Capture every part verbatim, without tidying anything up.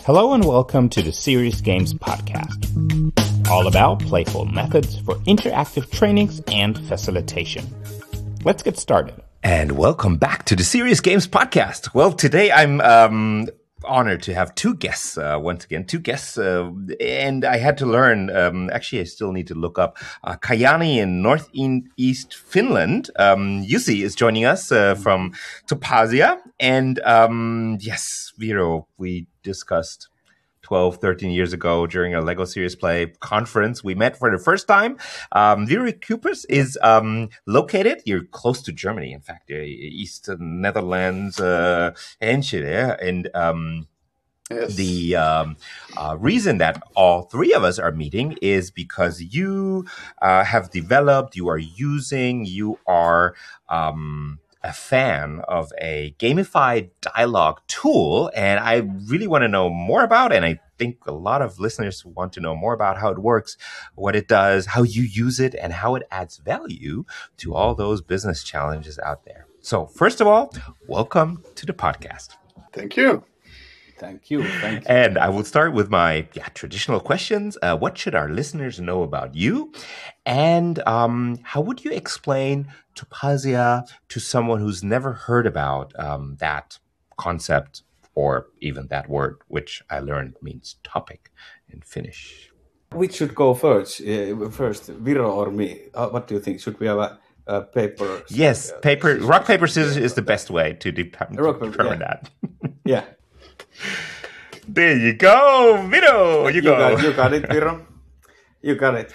Hello and welcome to the Serious Games Podcast, all about playful methods for interactive trainings and facilitation. Let's get started. And welcome back to the Serious Games Podcast. Well, today I'm um, honored to have two guests, uh, once again, two guests, uh, and I had to learn, um, actually I still need to look up, uh, Kajaani in northeast Finland. Um, Jussi is joining us uh, from Topasia, and um, yes, Viro, we discussed twelve, thirteen years ago during a LEGO Serious Play conference. We met for the first time. Um, Viro Kuipers is um, located, you're close to Germany, in fact, uh, East Netherlands, uh, Enschede. And um, yes. the um, uh, reason that all three of us are meeting is because you uh, have developed, you are using, you are... Um, a fan of a gamified dialogue tool, and I really want to know more about it. And I think a lot of listeners want to know more about how it works, what it does, how you use it, and how it adds value to all those business challenges out there. So first of all, welcome to the podcast. Thank you. Thank you. Thank you. And I will start with my yeah, traditional questions. Uh, what should our listeners know about you? And um, how would you explain Topasia to someone who's never heard about um, that concept or even that word, which I learned means topic in Finnish? Which should go first? Uh, first, Viro or me? Uh, what do you think? Should we have a, a paper? Yes, uh, paper. scissors, rock, paper, scissors is the best way to, de- to rock, determine yeah. that. Yeah. There you go, Viro. You, you go. Got, you got it, Viro. You got it.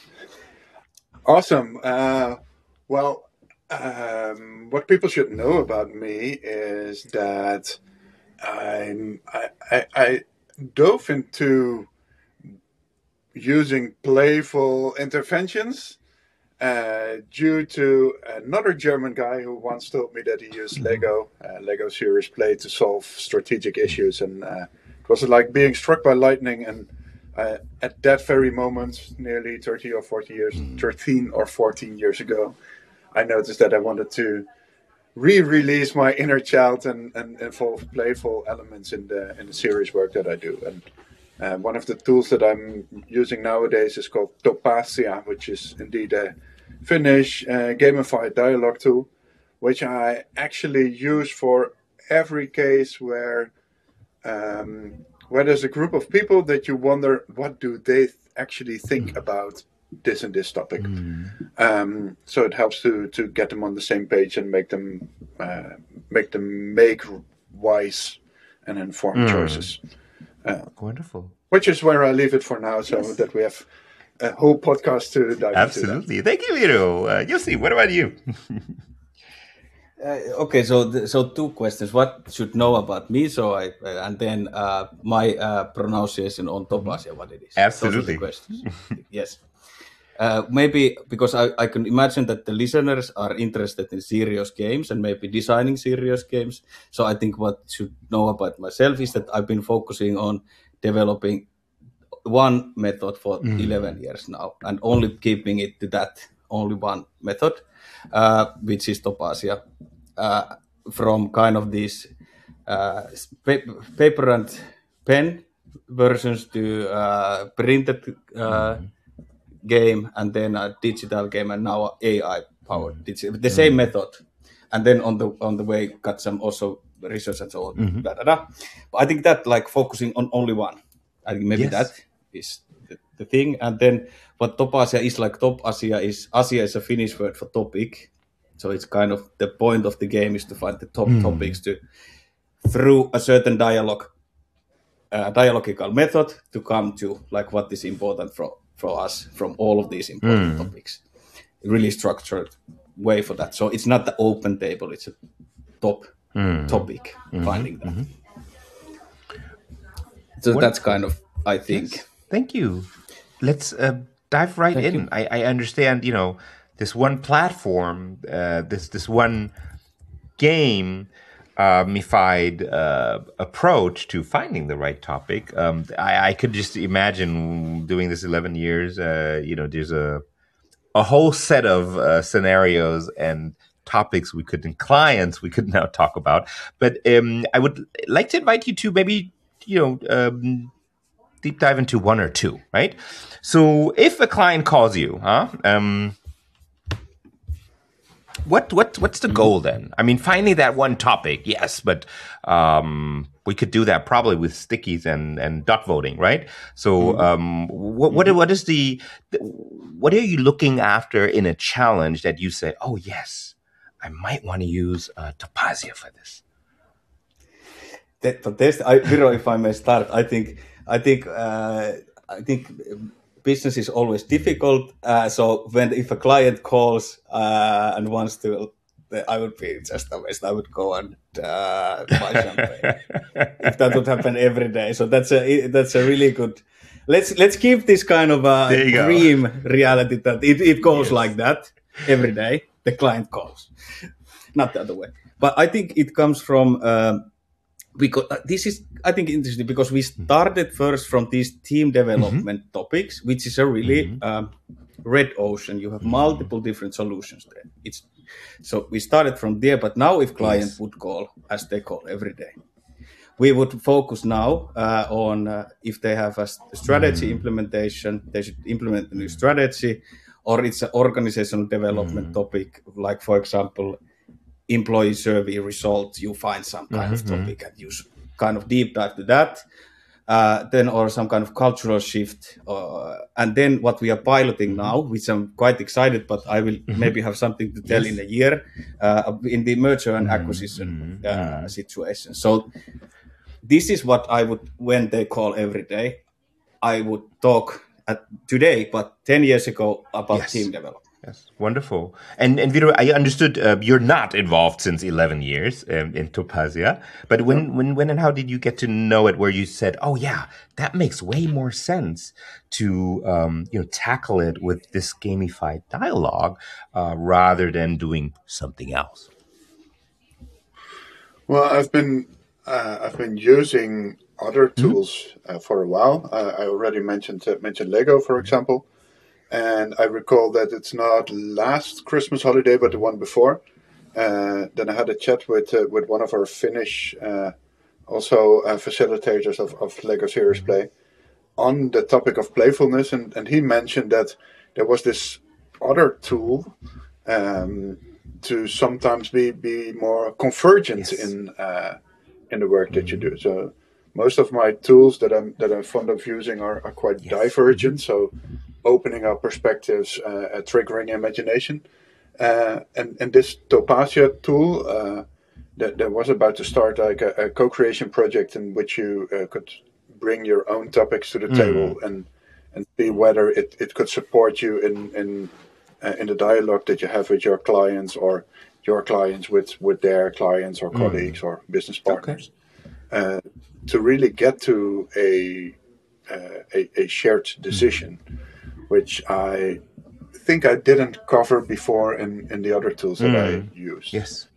Awesome. Uh, well, um, what people should know about me is that I'm, I, I, I dove into using playful interventions uh, due to another German guy who once told me that he used Lego, uh, Lego Serious Play to solve strategic issues. And uh, it was like being struck by lightning. And uh, at that very moment, nearly thirty or forty years, thirteen or fourteen years ago, I noticed that I wanted to re-release my inner child and, and involve playful elements in the in the serious work that I do. And uh, one of the tools that I'm using nowadays is called Topasia, which is indeed a Finnish uh, gamified dialogue tool, which I actually use for every case where um, where there's a group of people that you wonder what do they th- actually think about this and this topic. Mm. Um, so it helps to to get them on the same page and make them uh, make them make wise and informed mm. choices. Uh, Wonderful. Which is where I leave it for now, so yes. that we have a whole podcast to dive Absolutely. into. Thank you, Viro. Uh, Jussi, what about you? Uh, okay, so th- so two questions. What should know about me? So I uh, and then uh, my uh, pronunciation on Topasia, what it is. Absolutely. Those are the questions. Yes. Uh, maybe because I, I can imagine that the listeners are interested in serious games and maybe designing serious games. So I think what should know about myself is that I've been focusing on developing one method for mm. eleven years now and only keeping it to that only one method, uh, which is Topasia, uh, from kind of these uh, pa- paper and pen versions to uh, printed uh, mm. game and then a digital game and now A I powered mm. digi- the same mm. method, and then on the on the way got some also research and so on. Mm-hmm. Blah, blah, blah. But I think that like focusing on only one, I think maybe yes. that is the, the thing. And then what Topasia is like, Top Asia is Asia is a Finnish word for topic, so it's kind of the point of the game is to find the top mm. topics to through a certain dialogue uh, dialogical method to come to like what is important for for us from all of these important mm. topics. Really structured way for that. So it's not the open table, it's a top mm. topic, mm-hmm. finding that. Mm-hmm. So what, that's kind of, I think. Yes. Thank you. Let's uh, dive right Thank in. I, I understand, you know, this one platform, uh, this this one game, gamified uh, approach to finding the right topic. Um, I, I could just imagine doing this eleven years. Uh, you know, there's a a whole set of uh, scenarios and topics we could, and clients we could now talk about. But um, I would like to invite you to maybe you know, um, deep dive into one or two, right? So if a client calls you, huh? Um, what what what's the goal then? I mean, finding that one topic, yes, but um, we could do that probably with stickies and, and dot voting, right? So um, what what what is the what are you looking after in a challenge that you say, oh yes, I might want to use uh, Topasia for this? That, but there's, I, Viro, if I may start, I think, I think, uh, I think business is always difficult. Uh, so when if a client calls uh, and wants to, I would be just a waste. I would go and uh, buy champagne if that would happen every day. So that's a that's a really good. Let's let's keep this kind of a dream go. reality that it, it goes yes. like that every day. The client calls, not the other way. But I think it comes from. Um, Because uh, this is, I think, interesting because we started first from these team development mm-hmm. topics, which is a really mm-hmm. um, red ocean. You have multiple different solutions there. It's so we started from there, but now if client yes. would call, as they call every day, we would focus now uh, on uh, if they have a strategy mm-hmm. implementation, they should implement a new strategy, or it's an organizational development mm-hmm. topic, like, for example, employee survey results, you find some kind mm-hmm. of topic and you kind of deep dive to that, uh, then or some kind of cultural shift. Uh, and then what we are piloting mm-hmm. now, which I'm quite excited, but I will mm-hmm. maybe have something to tell yes. in a year, uh, in the merger and acquisition mm-hmm. uh, situation. So this is what I would, when they call every day, I would talk at today, but ten years ago about yes. team development. Yes, wonderful. And and Viro, I understood uh, you're not involved since eleven years um, in Topasia, but when, no. when when and how did you get to know it where you said, oh yeah, that makes way more sense to um, you know tackle it with this gamified dialogue uh, rather than doing something else? Well, I've been uh, I've been using other tools mm-hmm. uh, for a while. Uh, I already mentioned uh, mentioned Lego, for example. And I recall that it's not last Christmas holiday, but the one before. Uh, then I had a chat with uh, with one of our Finnish, uh, also uh, facilitators of, of Lego Serious Play, on the topic of playfulness, and, and he mentioned that there was this other tool um, to sometimes be, be more convergent yes. in uh, in the work that you do. So most of my tools that I'm that I'm fond of using are, are quite yes. divergent. So opening up perspectives, uh, uh, triggering imagination. Uh, and, and this Topasia tool uh, that, that was about to start like a, a co-creation project in which you uh, could bring your own topics to the mm. table and and see whether it, it could support you in in uh, in the dialogue that you have with your clients or your clients with, with their clients or mm. colleagues or business partners. Okay. Uh, to really get to a uh, a, a shared decision. Mm. Which I think I didn't cover before in, in the other tools that mm. I used. Yes.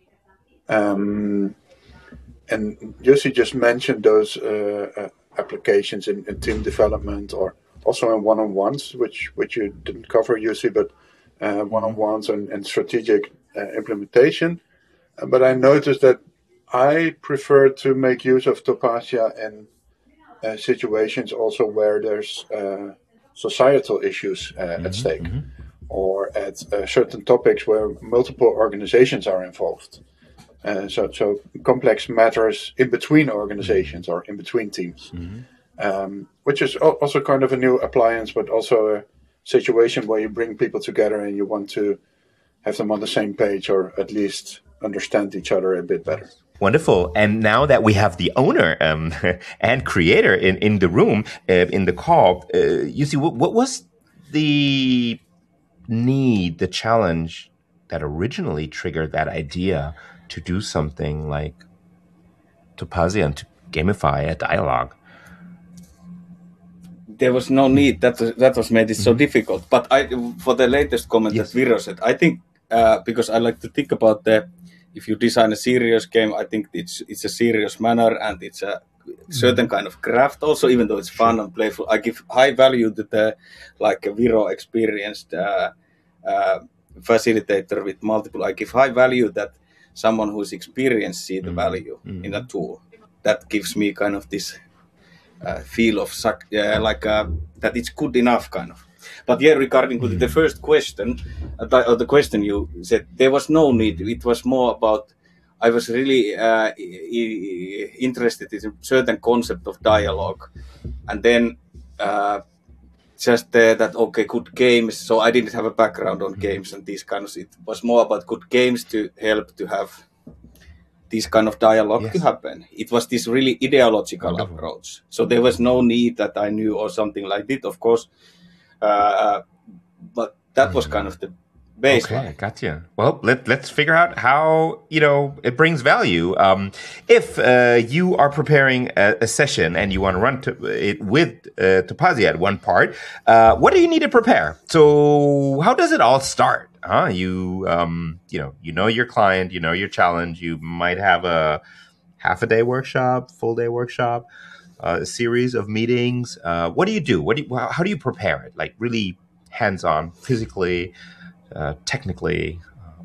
Um, and Jussi just mentioned those uh, uh, applications in, in team development or also in one-on-ones, which which you didn't cover, Jussi, but uh, one-on-ones and, and strategic uh, implementation. Uh, but I noticed that I prefer to make use of Topasia in uh, situations also where there's uh, societal issues uh, mm-hmm, at stake mm-hmm. or at uh, certain topics where multiple organizations are involved. Uh, so, so complex matters in between organizations or in between teams, mm-hmm. um, which is also kind of a new appliance, but also a situation where you bring people together and you want to have them on the same page or at least understand each other a bit better. Wonderful. And now that we have the owner um, and creator in, in the room, uh, in the call, uh, you see, what, what was the need, the challenge that originally triggered that idea to do something like Topasia and to gamify a dialogue? There was no need. That was, that was made it so mm-hmm. difficult. But I, for the latest comment yes. that Viro said, I think, uh, because I like to think about the if you design a serious game, I think it's it's a serious manner and it's a certain kind of craft also, even though it's fun and playful. I give high value to the, like a Viro experienced uh, uh, facilitator with multiple. I give high value that someone who's experienced see the value mm-hmm. in a tool. That gives me kind of this uh, feel of suck, uh, like uh, that it's good enough, kind of. But yeah, regarding mm-hmm. the first question, uh, the, uh, the question you said, there was no need. It was more about I was really uh, interested in a certain concept of dialogue, and then uh, just uh, that okay, good games. So I didn't have a background on games and these kinds. It was more about good games to help to have this kind of dialogue yes. to happen. It was this really ideological Wonderful. approach. So there was no need that I knew or something like that, of course. Uh, but that was kind of the baseline. Okay, gotcha. Well, let, let's figure out how, you know, it brings value. Um, if uh, you are preparing a, a session and you want to run to it with uh, Topazia at one part, uh, what do you need to prepare? So how does it all start? Huh? You, um, you know, you know your client, you know your challenge. You might have a half a day workshop, full day workshop, uh, a series of meetings. Uh, what do you do? What do you, how do you prepare it? Like really hands-on, physically, uh, technically.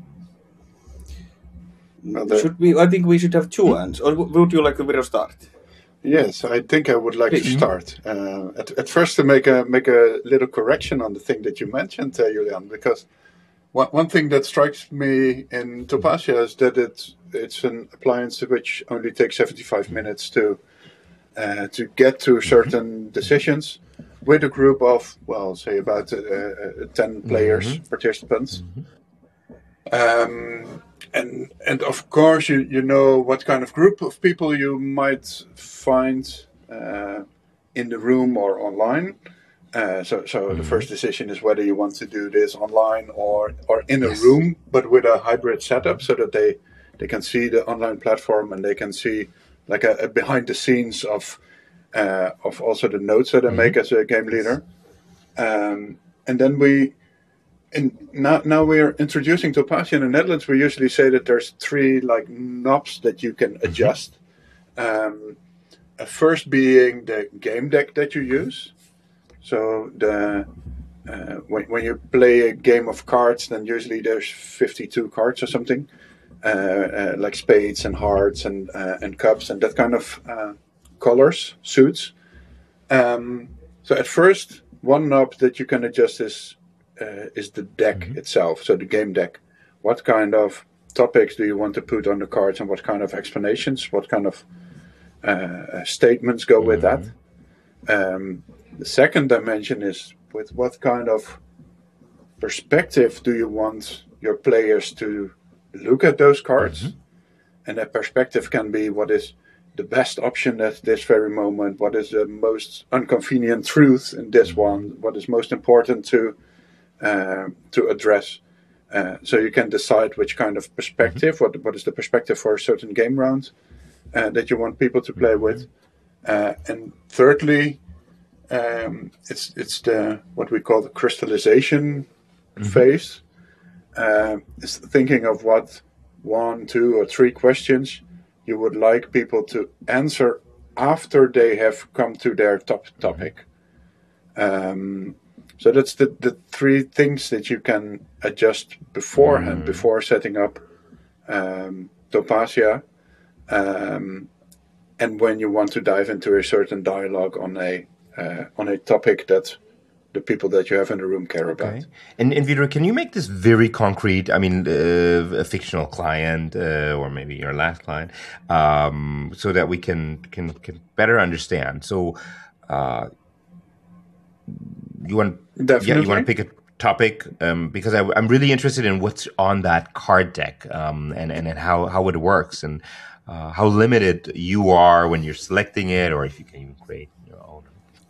Um, should we? I think we should have two hands. Or would you like to start? Yes, I think I would like to start. Uh, at, at first, to make a make a little correction on the thing that you mentioned, uh, Julian, because one one thing that strikes me in Topazia is that it's it's an appliance which only takes seventy-five minutes to uh, to get to certain decisions with a group of, well, say about uh, uh, ten players, mm-hmm. participants. Mm-hmm. Um, and and of course, you, you know what kind of group of people you might find uh, in the room or online. Uh, so so mm-hmm. the first decision is whether you want to do this online or, or in a yes. room, but with a hybrid setup so that they, they can see the online platform and they can see like a, a behind the scenes of uh, of also the notes that I mm-hmm. make as a game leader. Um, and then we, in, now, now we're introducing Topazia in the Netherlands. We usually say that there's three like knobs that you can adjust. Um, uh, first being the game deck that you use. So the uh, when, when you play a game of cards, then usually there's fifty-two cards or something, uh, uh, like spades and hearts and uh, and cups and that kind of uh, colors, suits. Um, so at first, one knob that you can adjust is uh, is the deck mm-hmm. itself, so the game deck. What kind of topics do you want to put on the cards, and what kind of explanations, what kind of uh, statements go mm-hmm. with that? Um, The second dimension is with what kind of perspective do you want your players to look at those cards? Mm-hmm. And that perspective can be what is the best option at this very moment, what is the most inconvenient truth in this mm-hmm. one, what is most important to uh, to address. Uh, so you can decide which kind of perspective, mm-hmm. what what is the perspective for a certain game round uh, that you want people to play mm-hmm. with. Uh, and thirdly, Um, it's it's the what we call the crystallization mm-hmm. phase. Uh, it's thinking of what one, two, or three questions you would like people to answer after they have come to their top topic. Um, so that's the, the three things that you can adjust beforehand, mm-hmm. before setting up um, Topazia, um, and when you want to dive into a certain dialogue on a Uh, on a topic that the people that you have in the room care about. Okay. And, and Vidar, can you make this very concrete? I mean, uh, a fictional client uh, or maybe your last client, um, so that we can, can, can better understand. So uh, you want, Definitely. yeah, you want to pick a topic um, because I, I'm really interested in what's on that card deck um, and, and, and how, how it works and uh, how limited you are when you're selecting it, or if you can even create your own.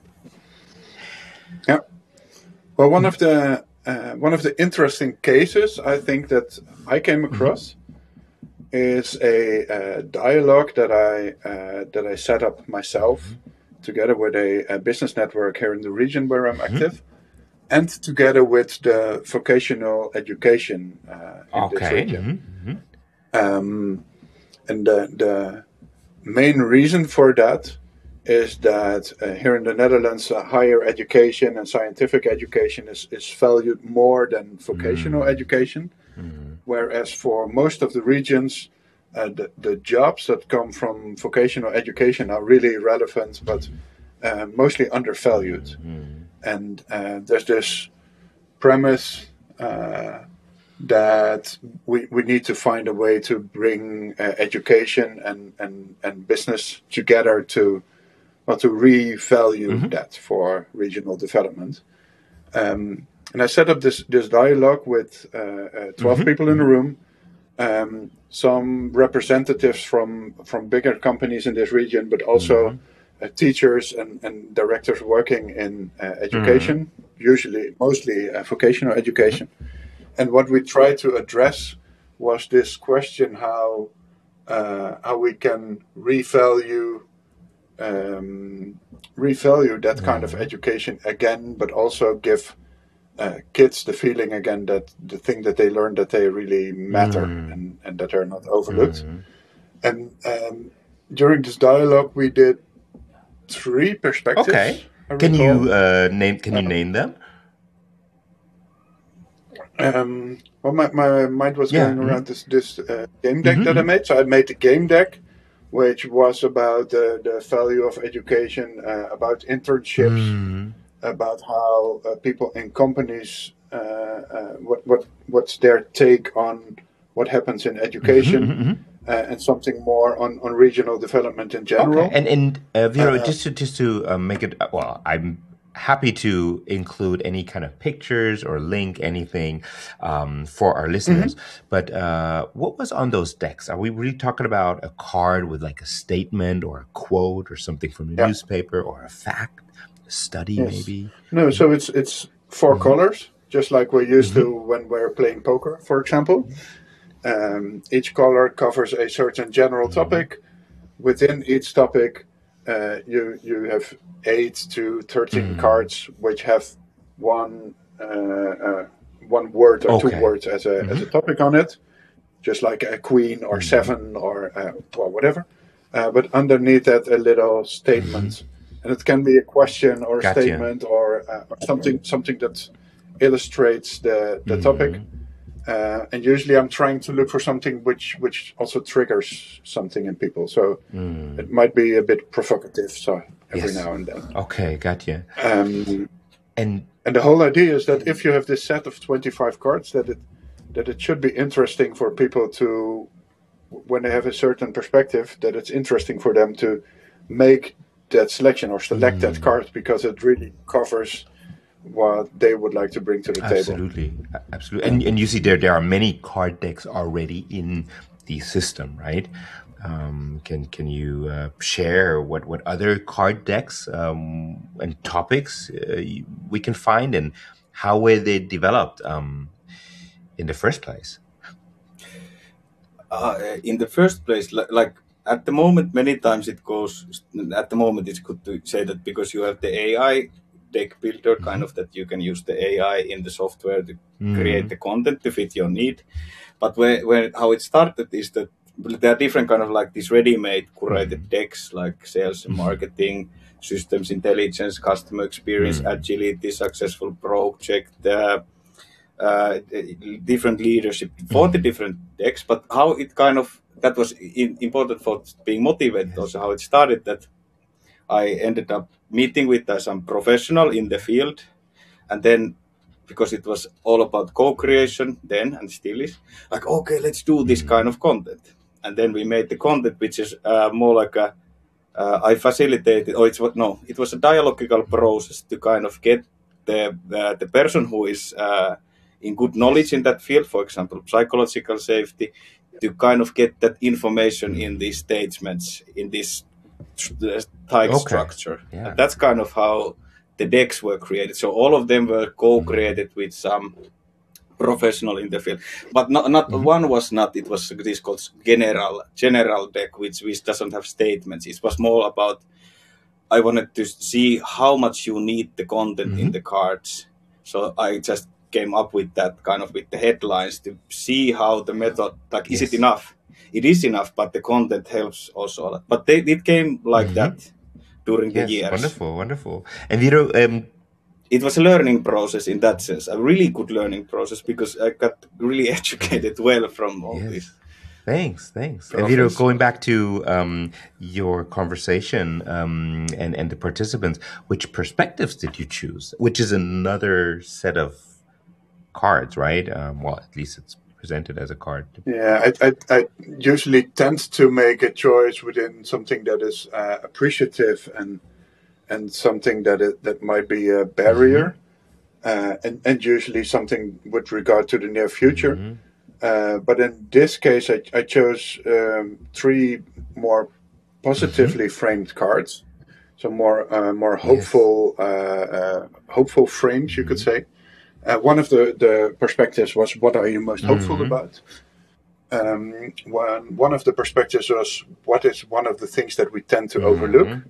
Yeah, well, one of the uh, one of the interesting cases I think that I came across mm-hmm. is a uh, dialogue that I uh, that I set up myself mm-hmm. together with a, a business network here in the region where I'm active, mm-hmm. and together with the vocational education uh, in okay. this region. Mm-hmm. Um, and the the main reason for that is that uh, here in the Netherlands, uh, higher education and scientific education is, is valued more than vocational mm. education. Mm. Whereas for most of the regions, uh, the, the jobs that come from vocational education are really relevant, but uh, mostly undervalued. Mm-hmm. And uh, there's this premise uh, that we, we need to find a way to bring uh, education and, and, and business together to well, to revalue Mm-hmm. that for regional development. Um, and I set up this, this dialogue with uh, uh, twelve Mm-hmm. people in the room, um, some representatives from, from bigger companies in this region, but also Mm-hmm. uh, teachers and, and directors working in uh, education, mm-hmm. usually, mostly uh, vocational education. Mm-hmm. And what we tried to address was this question: how uh, how we can revalue um, revalue that kind of education again, but also give uh, kids the feeling again that the thing that they learn, that they really matter, mm. and, and that they're not overlooked. Mm. And um, during this dialogue, we did three perspectives. Okay. Can you uh, name? Can you um, name them? Um, well, my, my mind was yeah. going around this this uh, game deck mm-hmm. that I made. So I made the game deck, which was about the, the value of education, uh, about internships, mm. about how uh, people in companies, uh, uh, what what what's their take on what happens in education, mm-hmm. uh, and something more on, on regional development in general. Okay. And and uh, Viro, uh, just to just to uh, make it well, I'm happy to include any kind of pictures or link anything um, for our listeners. Mm-hmm. But uh, what was on those decks? Are we really talking about a card with like a statement or a quote or something from a yeah. newspaper or a fact, a study yes. maybe? No, so it's it's four mm-hmm. colors, just like we're used mm-hmm. to when we're playing poker, for example. Um, each color covers a certain general mm-hmm. topic. Within each topic, uh, you you have eight to thirteen mm. cards, which have one uh, uh, one word or okay. two words as a mm-hmm. as a topic on it, just like a queen or mm-hmm. seven or uh, well whatever. Uh, but underneath that, a little statement, mm-hmm. and it can be a question or a gotcha. statement or, uh, or something something that illustrates the the mm-hmm. topic. Uh, and usually, I'm trying to look for something which which also triggers something in people. So mm. it might be a bit provocative. So. Every yes. now and then. Okay, gotcha. Um, and and the whole idea is that if you have this set of twenty-five cards, that it that it should be interesting for people to, when they have a certain perspective, that it's interesting for them to make that selection or select mm. that card because it really covers what they would like to bring to the absolutely. table. Absolutely, absolutely. And and you see there there are many card decks already in the system, right? Um, can can you uh, share what, what other card decks um, and topics uh, you, we can find, and how were they developed um, in the first place? Uh, in the first place, like, like at the moment, many times it goes. At the moment, it's good to say that because you have the A I deck builder, mm-hmm. kind of that you can use the A I in the software to mm-hmm. create the content to fit your need. But where, where how it started is that. There are different kind of like these ready-made curated mm-hmm. decks like sales and marketing, systems intelligence, customer experience, mm-hmm. agility, successful project, uh, uh, different leadership, forty mm-hmm. different decks. But how it kind of, that was in, important for being motivated yes. also, how it started that I ended up meeting with uh, some professional in the field, and then because it was all about co-creation then and still is, like, okay, let's do this mm-hmm. kind of content. And then we made the content, which is uh, more like a, uh, I facilitated, or it's what, no, it was a dialogical process to kind of get the uh, the person who is uh, in good knowledge in that field, for example, psychological safety, to kind of get that information in these statements, in this type okay. structure. Yeah. And that's kind of how the decks were created. So all of them were co-created mm-hmm. with some professional in the field, but not, not mm-hmm. one was not. It was this called general general deck, which which doesn't have statements. It was more about I wanted to see how much you need the content mm-hmm. in the cards. So I just came up with that kind of with the headlines to see how the method, like, yes. is it enough? It is enough, but the content helps also a lot. But they, it came like mm-hmm. that during yes, the years. Wonderful, wonderful. And Viro, um, it was a learning process in that sense, a really good learning process because I got really educated well from all yes. this. Thanks, thanks. And Viro, going back to um, your conversation um, and, and the participants, which perspectives did you choose? Which is another set of cards, right? Um, well, at least it's presented as a card. Yeah, I, I, I usually tend to make a choice within something that is uh, appreciative and and something that it, that might be a barrier, mm-hmm. uh, and, and usually something with regard to the near future. Mm-hmm. Uh, but in this case, I, I chose um, three more positively mm-hmm. framed cards, so more uh, more hopeful yes. uh, uh, hopeful frames, you mm-hmm. could say. Uh, one of the, the perspectives was, what are you most hopeful mm-hmm. about? Um, one, one of the perspectives was, what is one of the things that we tend to mm-hmm. overlook?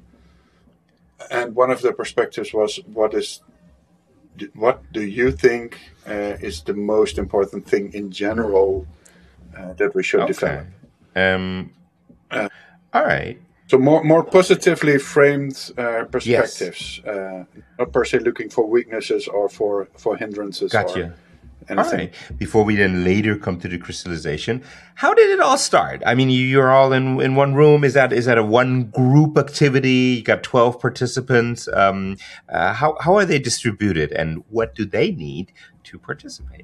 And one of the perspectives was, what is, what do you think uh, is the most important thing in general uh, that we should okay. develop? Um, uh, all right. So more more positively framed uh, perspectives, yes. uh, not per se looking for weaknesses or for, for hindrances. Gotcha. Or anything. All right. Before we then later come to the crystallization, how did it all start? I mean, you, you're all in, in one room. Is that is that a one group activity? You got twelve participants. Um, uh, how how are they distributed, and what do they need to participate?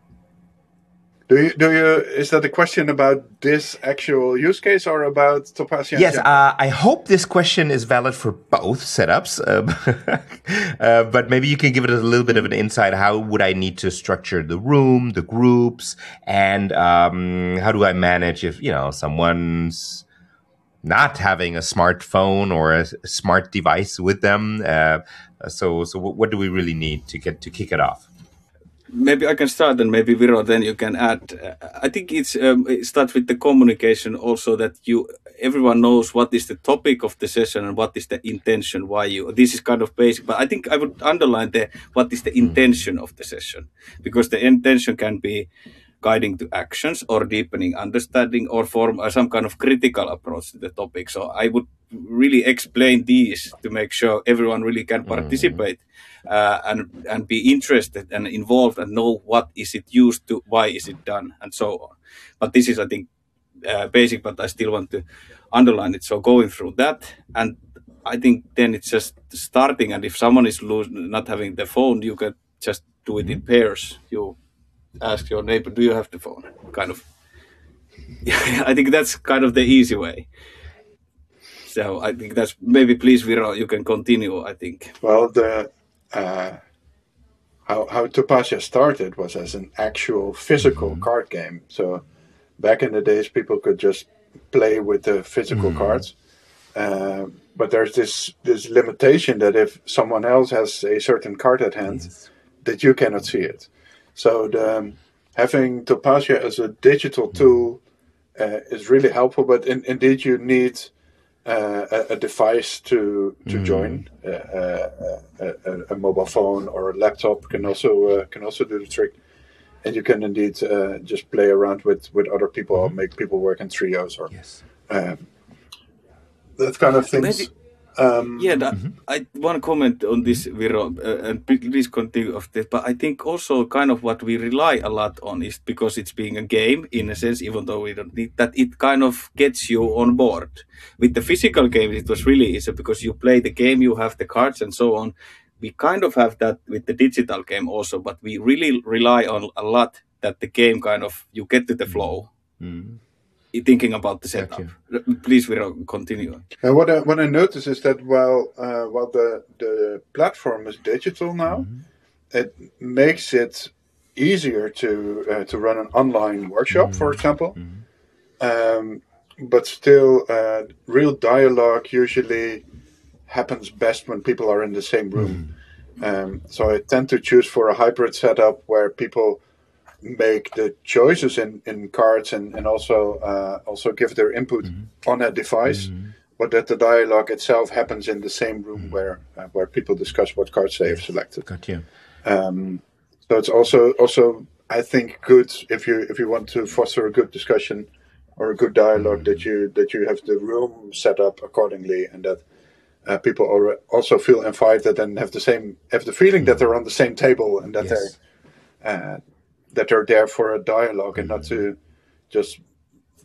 Do you, do you, is that a question about this actual use case or about Topasia? Yes, uh, I hope this question is valid for both setups, uh, uh, but maybe you can give it a little bit of an insight. How would I need to structure the room, the groups, and um, how do I manage if, you know, someone's not having a smartphone or a smart device with them? Uh, so, so what do we really need to get to kick it off? Maybe I can start, and maybe Viro, then you can add. Uh, I think it's um, it starts with the communication also, that you everyone knows what is the topic of the session and what is the intention. Why you this is kind of basic, but I think I would underline the what is the intention of the session, because the intention can be guiding to actions or deepening understanding or form uh, some kind of critical approach to the topic. So I would really explain these to make sure everyone really can participate uh, and and be interested and involved and know what is it used to, why is it done, and so on. But this is, I think, uh, basic, but I still want to underline it. So going through that, and I think then it's just starting, and if someone is lose, not having the phone, you can just do it in pairs. You ask your neighbor, do you have the phone? Kind of. I think that's kind of the easy way. So I think that's, maybe please, Viro, you can continue, I think. Well, the uh, how, how Topasia started was as an actual physical mm-hmm. card game. So back in the days, people could just play with the physical mm-hmm. cards. Uh, but there's this, this limitation that if someone else has a certain card at hand, yes. that you cannot see it. So the, um, having Topasia as a digital tool uh, is really helpful, but in, indeed you need uh, a, a device to to mm. join. Uh, uh, a, a mobile phone or a laptop can also uh, can also do the trick, and you can indeed uh, just play around with, with other people, or make people work in trios, or yes. um, that kind of things. Maybe. Um, yeah, that, mm-hmm. I want to comment on this, Viro, uh, and please continue of this. But I think also kind of what we rely a lot on is, because it's being a game in a sense, even though we don't need that, it kind of gets you on board. With the physical games, it was really easy because you play the game, you have the cards and so on. We kind of have that with the digital game also, but we really rely on a lot that the game kind of, you get to the flow. Mm-hmm. Thinking about the setup. Please, Viro, continue. And what I, what I notice is that while uh, while the, the platform is digital now, mm-hmm. it makes it easier to uh, to run an online workshop, mm-hmm. for example. Mm-hmm. Um, but still, uh, real dialogue usually happens best when people are in the same room. Mm-hmm. Um, so I tend to choose for a hybrid setup where people make the choices in, in cards and, and also uh, also give their input mm-hmm. on a device, mm-hmm. but that the dialogue itself happens in the same room mm-hmm. where uh, where people discuss what cards they have selected. Got you. Um, so it's also also I think good if you if you want to foster a good discussion or a good dialogue mm-hmm. that you that you have the room set up accordingly, and that uh, people are also feel invited and have the same have the feeling mm-hmm. that they're on the same table, and that yes. they're uh, that they're there for a dialogue and not to just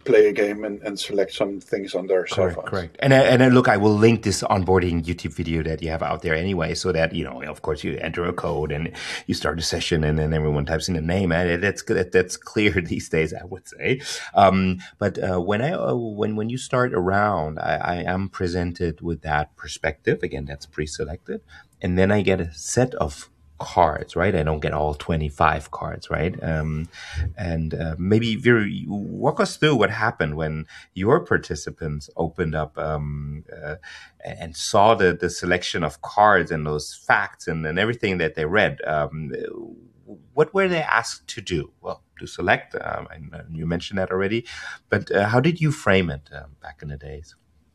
play a game and, and select some things on their cell phones. Correct. And and and look, I will link this onboarding YouTube video that you have out there anyway, so that you know, of course, you enter a code and you start a session, and then everyone types in a name, and that's good. That's clear these days, I would say. Um, but uh, when I uh, when when you start around, I, I am presented with that perspective. Again, that's pre-selected, and then I get a set of cards, right? I don't get all twenty-five cards, right? Um, and uh, maybe Viru, walk us through what happened when your participants opened up um, uh, and saw the, the selection of cards and those facts and, and everything that they read. Um, what were they asked to do? Well, to select, um, and uh, you mentioned that already, but uh, how did you frame it uh, back in the days?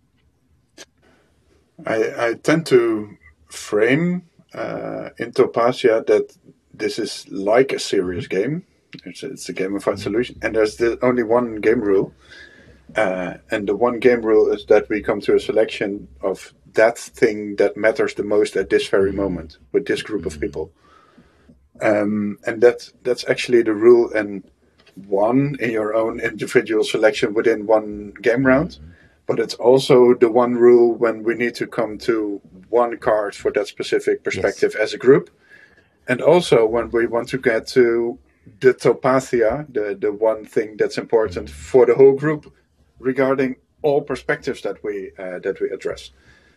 I, I tend to frame Uh, in Topasia that this is like a serious game. It's a, it's a gamified solution, and there's the, only one game rule, uh, and the one game rule is that we come to a selection of that thing that matters the most at this very moment with this group of people, um, and that that's actually the rule and one in your own individual selection within one game round. But it's also the one rule when we need to come to one card for that specific perspective yes. as a group. And also when we want to get to the topathia, the, the one thing that's important for the whole group regarding all perspectives that we uh, that we address.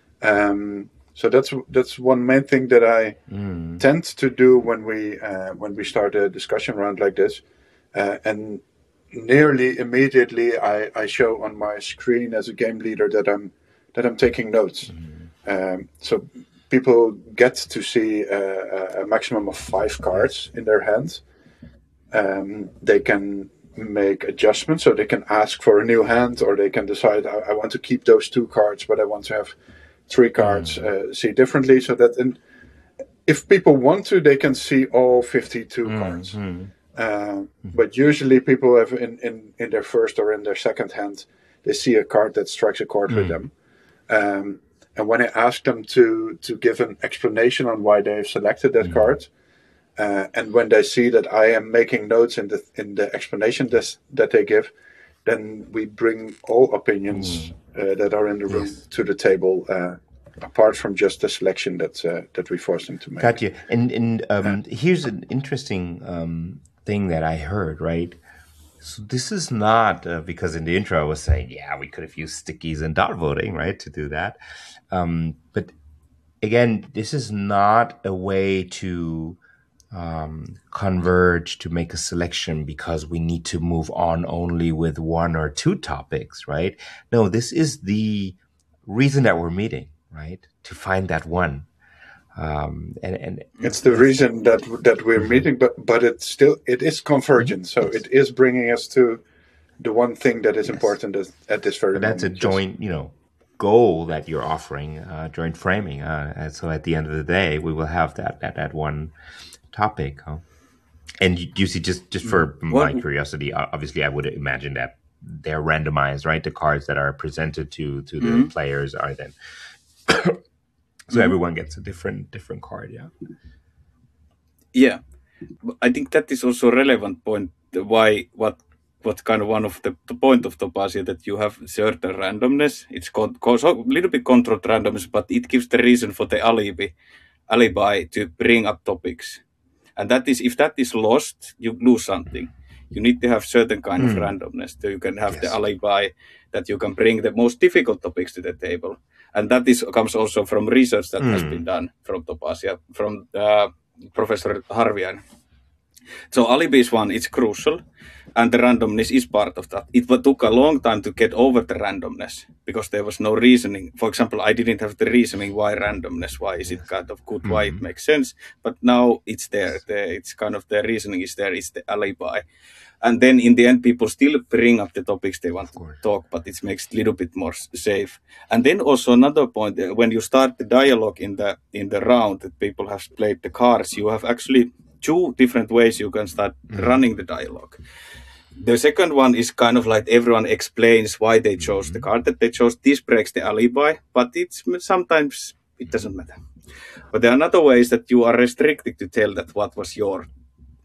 Um, so that's that's one main thing that I mm. tend to do when we uh, when we start a discussion round like this. Uh, and nearly immediately I, I show on my screen as a game leader that I'm that I'm taking notes. Mm-hmm. Um, so people get to see a, a maximum of five cards in their hands. Um, they can make adjustments, so they can ask for a new hand, or they can decide I, I want to keep those two cards, but I want to have three cards. Mm-hmm. uh, see differently, so that in, if people want to, they can see all fifty-two mm-hmm. cards. Uh, but usually people have in, in, in their first or in their second hand, they see a card that strikes a chord mm. with them. Um, and when I ask them to, to give an explanation on why they've selected that mm. card, uh, and when they see that I am making notes in the in the explanation this, that they give, then we bring all opinions mm. uh, that are in the room yes. to the table, uh, apart from just the selection that uh, that we force them to make. Got you. And, and um, yeah. here's an interesting um, thing that I heard, right? So this is not uh, because in the intro I was saying, yeah, we could have used stickies and dot voting, right, to do that. Um, but again, this is not a way to um, converge to make a selection because we need to move on only with one or two topics, right? No, this is the reason that we're meeting, right? To find that one. Um, and, and it's the reason that that we're meeting, but but it's still it is convergent, so it is bringing us to the one thing that is yes. important at, at this very but moment. That's a joint, you know, goal that you're offering, uh, joint framing. Uh, and so at the end of the day, we will have that that, that one topic. Huh? And you, you see, just just for what? my curiosity, obviously, I would imagine that they're randomized, right? The cards that are presented to to the mm-hmm. players are then. So mm-hmm. everyone gets a different different card, yeah. Yeah, I think that is also a relevant point. Why what what kind of one of the, the point of Topasia that you have certain randomness. It's called, called a little bit controlled randomness, but it gives the reason for the alibi alibi to bring up topics, and that is if that is lost, you lose something. You need to have certain kind mm. of randomness, so you can have yes. the alibi that you can bring the most difficult topics to the table. And that is comes also from research that mm. has been done from Topasia, from uh, Professor Harvian. So alibis one, it's crucial, and the randomness is part of that. It took a long time to get over the randomness because there was no reasoning. For example, I didn't have the reasoning why randomness, why is it kind of good, mm-hmm. why it makes sense. But now it's there. The, it's kind of the reasoning is there. It's the alibi. And then in the end, people still bring up the topics they want to talk, but it makes it a little bit more safe. And then also another point, when you start the dialogue in the in the round that people have played the cards, you have actually two different ways you can start mm. running the dialogue. The second one is kind of like everyone explains why they chose mm. the card that they chose. This breaks the alibi, but it's sometimes it doesn't matter. But the another way is that you are restricted to tell that what was your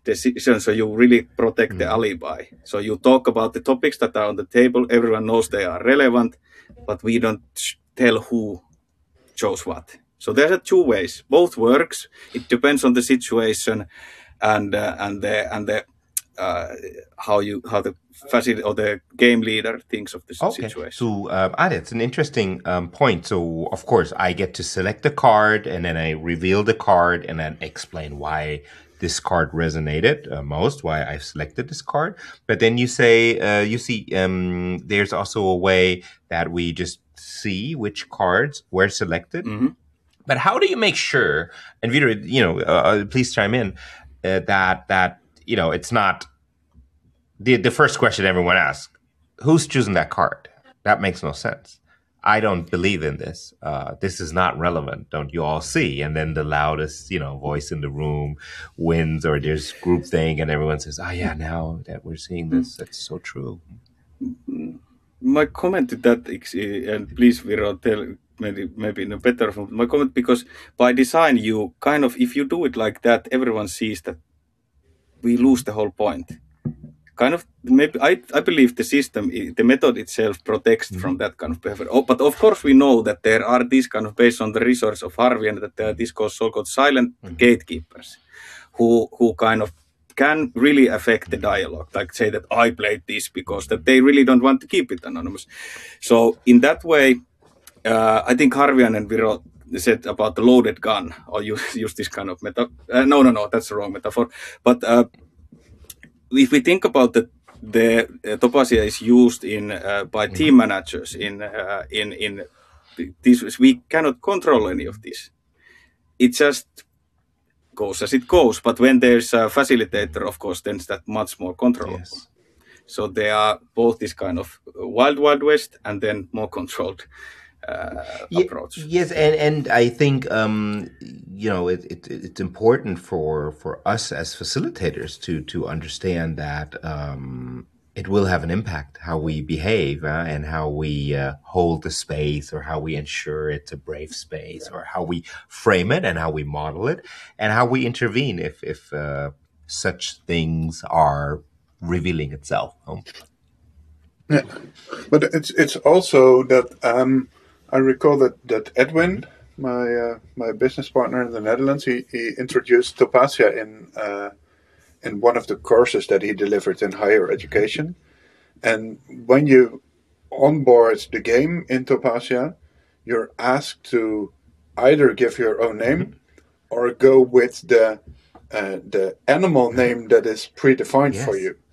decision, so you really protect mm-hmm. the alibi. So you talk about the topics that are on the table, everyone knows they are relevant, but we don't tell who chose what. So there are two ways. Both works. It depends on the situation and uh, and the and the uh, how you how the facility or the game leader thinks of the okay. situation. So uh, ah, that's an interesting um, point. So of course I get to select the card and then I reveal the card and then explain why this card resonated uh, most, why I've selected this card. But then you say uh, you see um, there's also a way that we just see which cards were selected. Mm-hmm. But how do you make sure? And Vitor, you know, uh, please chime in. Uh, that that you know, it's not the the first question everyone asks: who's choosing that card? That makes no sense. I don't believe in this. Uh, this is not relevant. Don't you all see? And then the loudest, you know, voice in the room wins, or there's groupthink, and everyone says, "Ah, oh, yeah, now that we're seeing this, that's so true." My comment to that, and please, Viro, tell maybe maybe in a better form. My comment, because by design, you kind of, if you do it like that, everyone sees that we lose the whole point. Kind of, maybe I, I believe the system, the method itself protects mm-hmm. from that kind of behavior. Oh, but of course, we know that there are these kind of, based on the research of Harvey, and that there are these so-called silent mm-hmm. gatekeepers who who kind of can really affect the dialogue. Like say that I played this because that they really don't want to keep it anonymous. So in that way, uh, I think Harvey and Viro said about the loaded gun, or use, use this kind of metaphor. Uh, no, no, no, that's the wrong metaphor. But uh, if we think about the, the uh, Topasia is used in uh, by mm-hmm. team managers in uh, in in this, we cannot control any of this. It just goes as it goes. But when there's a facilitator, of course, then it's that much more controllable. Yes. So they are both this kind of wild, wild west, and then more controlled uh, approach. Yes, and, and I think um, you know it, it, it's important for for us as facilitators to to understand that um, it will have an impact how we behave uh, and how we uh, hold the space, or how we ensure it's a brave space, or how we frame it and how we model it, and how we intervene if if uh, such things are revealing itself. Oh. Yeah, but it's it's also that um, I recall that that Edwin, my uh, my business partner in the Netherlands, he, he introduced Topasia in uh, in one of the courses that he delivered in higher education. And when you onboard the game in Topasia, you're asked to either give your own name or go with the uh, the animal name that is predefined yes. for you.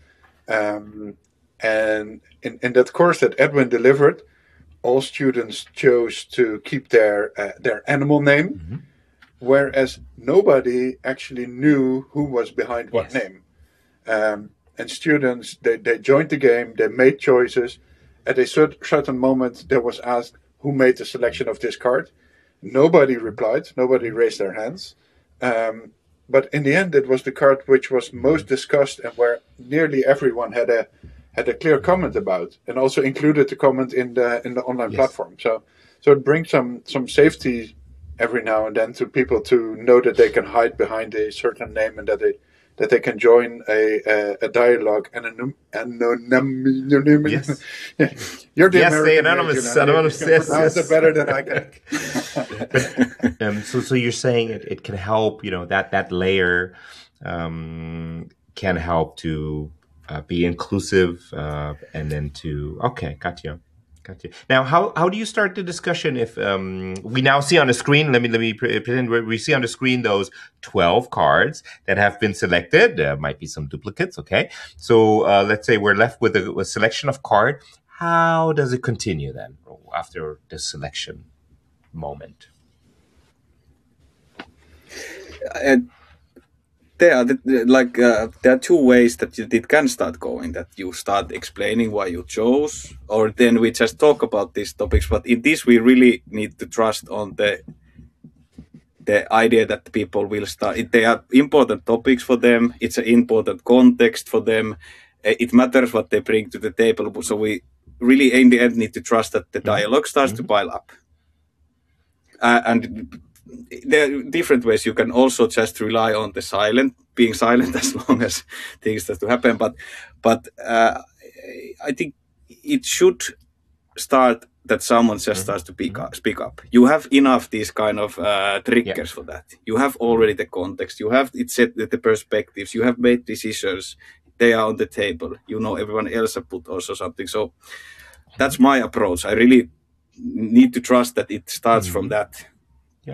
Um, and in, in that course that Edwin delivered, all students chose to keep their uh, their animal name, mm-hmm. whereas nobody actually knew who was behind what yes. name. Um, and students, they, they joined the game, they made choices. At a cert- certain moment, there was asked who made the selection of this card. Nobody replied, nobody raised their hands. Um, but in the end, it was the card which was most discussed and where nearly everyone had a had a clear comment about, and also included the comment in the in the online yes. platform. So, so it brings some some safety every now and then to people to know that they can hide behind a certain name, and that they that they can join a a, a dialogue and an anonymous. Yes, you're the yes, American the anonymous, anonymous. You can pronounce it better than I can. but, um, so, so you're saying it, it can help. You know, that that layer um, can help to Uh, be inclusive, uh, and then to okay, got you, got you. Now, how how do you start the discussion if um, we now see on the screen? Let me let me pretend we see on the screen those twelve cards that have been selected. There might be some duplicates. Okay, so uh, let's say we're left with a, a selection of card. How does it continue then after the selection moment? Uh, There are like uh, there are two ways that it can start going. That you start explaining why you chose, or then we just talk about these topics. But in this, we really need to trust on the the idea that people will start. They are important topics for them. It's an important context for them. It matters what they bring to the table. So we really, in the end, need to trust that the dialogue starts mm-hmm. to pile up. Uh, and there are different ways. You can also just rely on the silent being silent as long as things have to happen. But but uh, I think it should start that someone just mm-hmm. starts to speak up, speak up. You have enough these kind of uh, triggers yeah. for that. You have already the context. You have it set the perspectives. You have made decisions. They are on the table. You know, everyone else have put also something. So that's my approach. I really need to trust that it starts mm-hmm. from that. Yeah.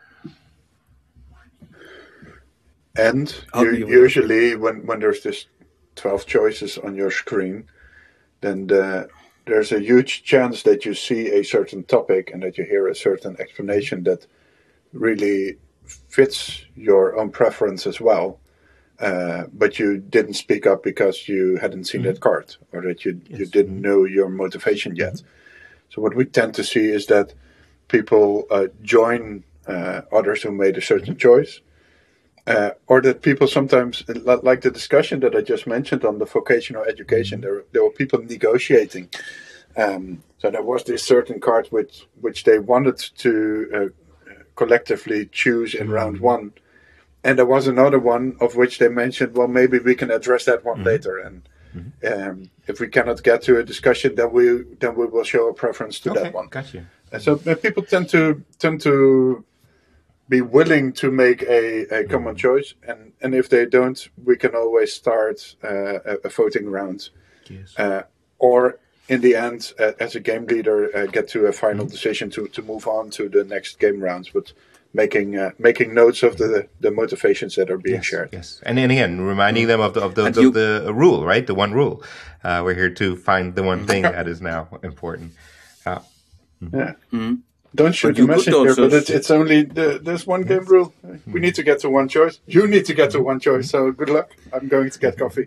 And you, usually when, when there's this twelve choices on your screen, then the, there's a huge chance that you see a certain topic and that you hear a certain explanation that really fits your own preference as well. Uh, but you didn't speak up because you hadn't seen mm-hmm. that card, or that you, yes. you didn't know your motivation yet. Mm-hmm. So what we tend to see is that people uh, join uh, others who made a certain choice, uh, or that people sometimes, like the discussion that I just mentioned on the vocational education, mm-hmm. there, there were people negotiating. Um, so there was this certain card which, which they wanted to uh, collectively choose in mm-hmm. round one. And there was another one of which they mentioned, well, maybe we can address that one mm-hmm. later. And mm-hmm. um, if we cannot get to a discussion, then we then we will show a preference to okay, that one. Got you. And so uh, people tend to tend to be willing to make a, a common mm-hmm. choice, and, and if they don't, we can always start uh, a, a voting round, yes. uh, or in the end, uh, as a game leader, uh, get to a final mm-hmm. decision to, to move on to the next game rounds. But making uh, making notes of the the motivations that are being yes, shared. Yes, and then again, reminding them of the of the, of the, you, the rule, right? The one rule. Uh, we're here to find the one thing that is now important. Uh, mm-hmm. Yeah. Mm-hmm. Don't shoot the messenger, but it's, it's only the, there's one game rule. Mm-hmm. We need to get to one choice. You need to get to one choice. So good luck. I'm going to get coffee.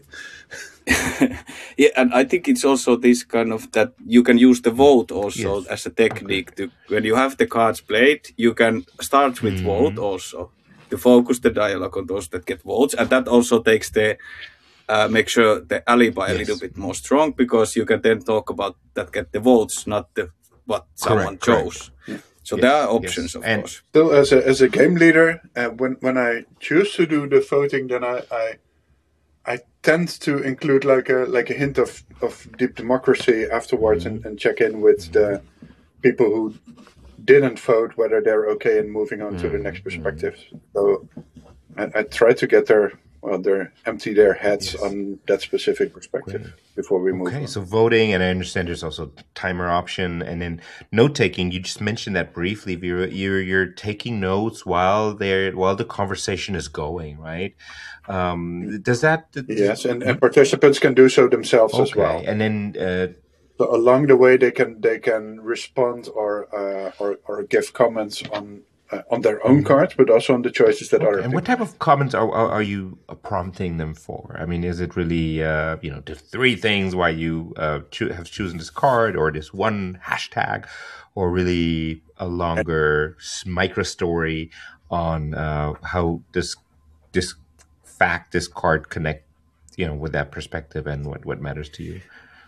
Yeah, and I think it's also this kind of that you can use the vote also yes. as a technique. Okay. To when you have the cards played, you can start with mm. vote also to focus the dialogue on those that get votes, and that also takes the uh, make sure the alibi yes. a little bit more strong, because you can then talk about that get the votes, not the what someone correct, chose. Correct. So yes, there are options, yes. of and course. Still, as a as a game leader, uh, when when I choose to do the voting, then I. I I tend to include like a like a hint of, of deep democracy afterwards, mm-hmm. and, and check in with the people who didn't vote whether they're okay in moving on mm-hmm. to the next perspective. So I, I try to get their well, their empty their heads yes. on that specific perspective Great. Before we move. Okay, on. So voting, and I understand there's also timer option, and then note taking. You just mentioned that briefly. You're you're, you're taking notes while they're while the conversation is going, right? Um, does that? Yes, and, and participants can do so themselves okay. as well. And then uh, so along the way, they can they can respond or uh, or, or give comments on uh, on their own mm-hmm. cards, but also on the choices that okay. are. And what type of comments are, are are you prompting them for? I mean, is it really uh, you know the three things why you uh, cho- have chosen this card, or this one hashtag, or really a longer micro story on uh, how this this fact, this card connect, you know, with that perspective and what, what matters to you?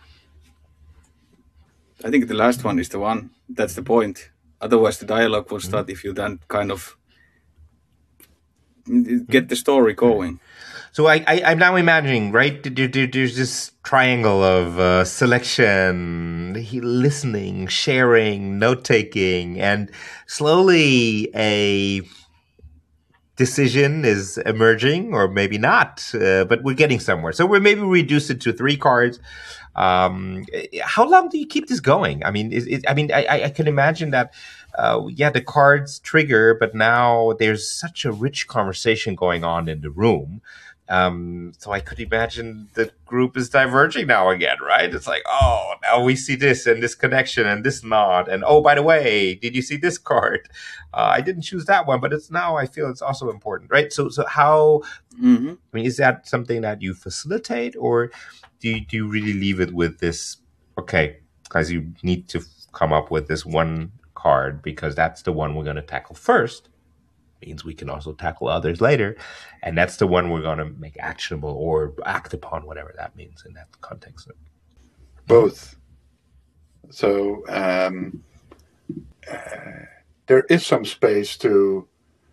I think the last one is the one. That's the point. Otherwise, the dialogue will start mm-hmm. if you then kind of get the story going. So I, I, I'm now imagining, right? There's this triangle of uh, selection, listening, sharing, note-taking, and slowly a decision is emerging, or maybe not, uh, but we're getting somewhere. So we're maybe reduce it to three cards. Um, how long do you keep this going? I mean, is, is, I mean, I, I can imagine that, uh, yeah, the cards trigger, but now there's such a rich conversation going on in the room. Um, so I could imagine the group is diverging now again, right? It's like, oh, now we see this and this connection and this nod. And oh, by the way, did you see this card? Uh, I didn't choose that one, but it's now I feel it's also important, right? So, so how, mm-hmm. I mean, is that something that you facilitate, or do you, do you really leave it with this, okay, guys, you need to come up with this one card because that's the one we're going to tackle first. Means we can also tackle others later, and that's the one we're going to make actionable or act upon, whatever that means in that context. Both. So um, uh, there is some space to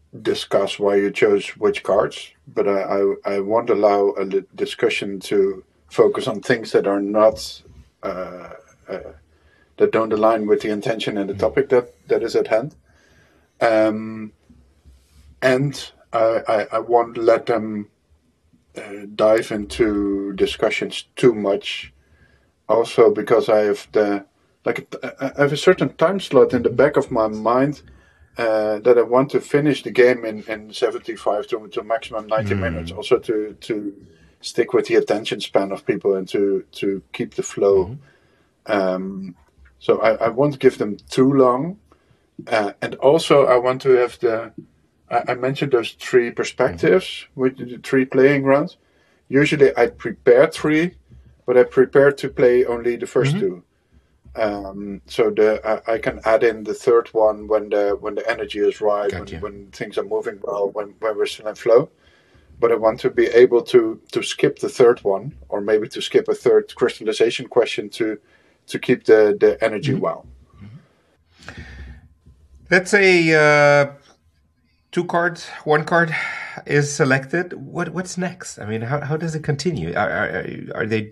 discuss why you chose which cards, but I, I, I won't allow a discussion to focus on things that are not uh, uh, that don't align with the intention and the topic that, that is at hand. Um, and I, I, I won't let them uh, dive into discussions too much. Also, because I have the like I have a certain time slot in the back of my mind. Uh, that I want to finish the game in, in seventy-five to, to maximum ninety mm. minutes. Also to to stick with the attention span of people and to, to keep the flow. Mm. Um, so I, I won't give them too long. Uh, and also I want to have the... I, I mentioned those three perspectives mm. with the three playing rounds. Usually I prepare three, but I prepare to play only the first mm-hmm. two. Um, so the uh, I can add in the third one when the when the energy is right, gotcha. when, when things are moving well, when, when we're still in flow. But I want to be able to to skip the third one, or maybe to skip a third crystallization question to to keep the, the energy mm-hmm. well. Mm-hmm. Let's say uh, two cards, one card is selected. What what's next? I mean, how how does it continue? Are are, are they?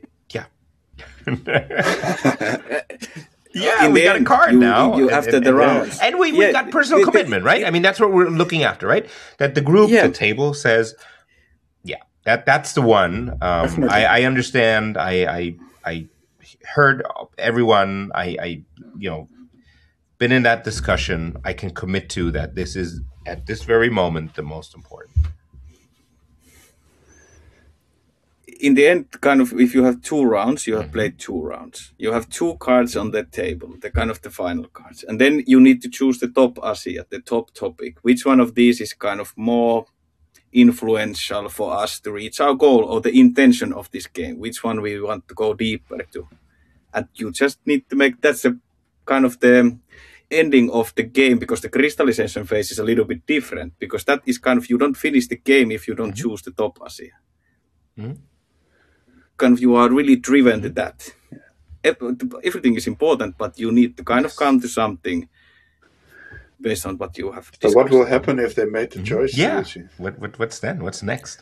Yeah, in we got end, a card you, now. You after and, the and, rounds, and we we yeah, got personal the, commitment, right? It, I mean, that's what we're looking after, right? That the group, yeah. the table says, yeah, that that's the one. Um, I, I understand. I, I I heard everyone. I, I you know been in that discussion. I can commit to that. This is at this very moment the most important. In the end, kind of, if you have two rounds, you have played two rounds. You have two cards on that table, the kind of the final cards. And then you need to choose the top asia, the top topic. Which one of these is kind of more influential for us to reach our goal or the intention of this game? Which one we want to go deeper to? And you just need to make, that's the kind of the ending of the game, because the crystallization phase is a little bit different, because that is kind of, you don't finish the game if you don't mm-hmm. choose the top asia. Mm-hmm. Kind of, you are really driven to that. Everything is important, but you need to kind yes. of come to something based on what you have discussed. So what will happen if they made the choice? Yeah. What, what what's then? What's next?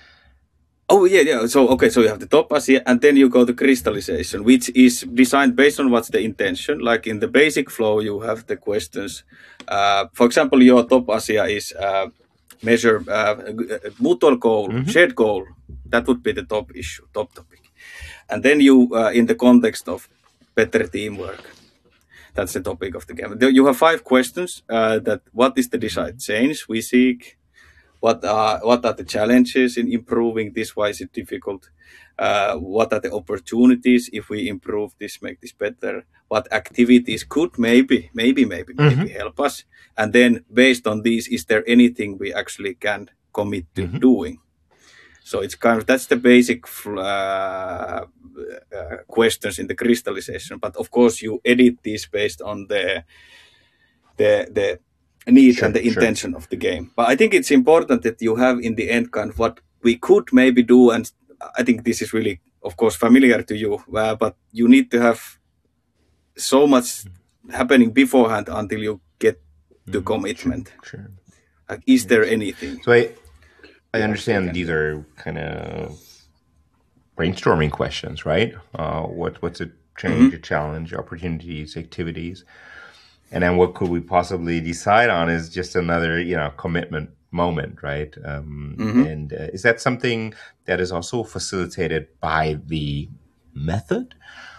Oh yeah, yeah. So okay, so you have the top asia, and then you go to crystallization, which is designed based on what's the intention. Like in the basic flow, you have the questions. Uh, for example, your top asia is uh, measure uh, mutual goal, mm-hmm. shared goal. That would be the top issue, top topic. And then you, uh, in the context of better teamwork, that's the topic of the game. You have five questions. Uh, that what is the desired change we seek? What are what are the challenges in improving this? Why is it difficult? Uh, what are the opportunities if we improve this, make this better? What activities could maybe, maybe, maybe, mm-hmm. maybe help us? And then based on these, is there anything we actually can commit to mm-hmm. doing? So it's kind of, that's the basic uh, uh, questions in the crystallization. But of course, you edit these based on the the the need sure, and the intention sure. of the game. But I think it's important that you have in the end kind of what we could maybe do. And I think this is really, of course, familiar to you. Uh, but you need to have so much happening beforehand until you get to mm, commitment. Sure, sure. Like, is yes. there anything? So I... I understand these are kind of brainstorming questions, right? Uh, what what's a change, mm-hmm. a challenge, opportunities, activities, and then what could we possibly decide on is just another, you know, commitment moment, right? Um, mm-hmm. And uh, is that something that is also facilitated by the method,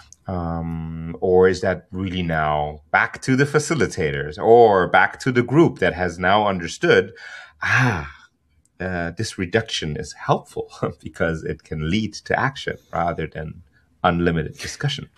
um, or is that really now back to the facilitators or back to the group that has now understood? Ah. Uh, this reduction is helpful because it can lead to action rather than unlimited discussion.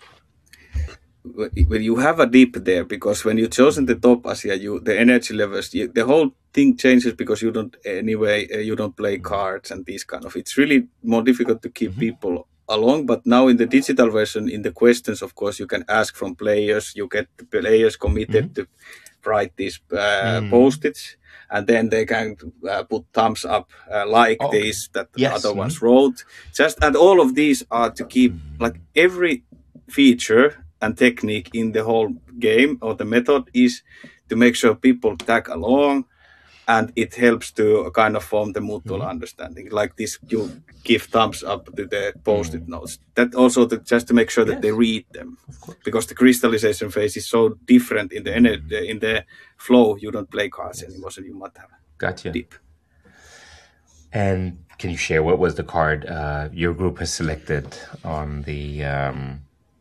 When you have a dip there, because when you chosen the top asia, you the energy levels, you, the whole thing changes because you don't anyway uh, you don't play cards and these kind of. It's really more difficult to keep mm-hmm. people along. But now in the digital version, in the questions, of course, you can ask from players. You get the players committed mm-hmm. to write these uh, mm. post-its. And then they can uh, put thumbs up uh, like oh, okay. this that yes. the other mm-hmm. ones wrote. Just and all of these are to keep like every feature and technique in the whole game or the method is to make sure people tag along, and it helps to kind of form the mutual mm-hmm. understanding. Like this, you give thumbs up to the post-it mm. notes. That also to, just to make sure that yes. they read them, because the crystallization phase is so different in the mm. in the flow. You don't play cards yes. anymore, so you might have gotcha. Deep. And can you share what was the card uh, your group has selected on the um,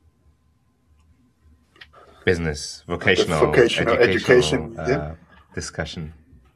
business vocational, the vocational education, education uh, yeah. discussion?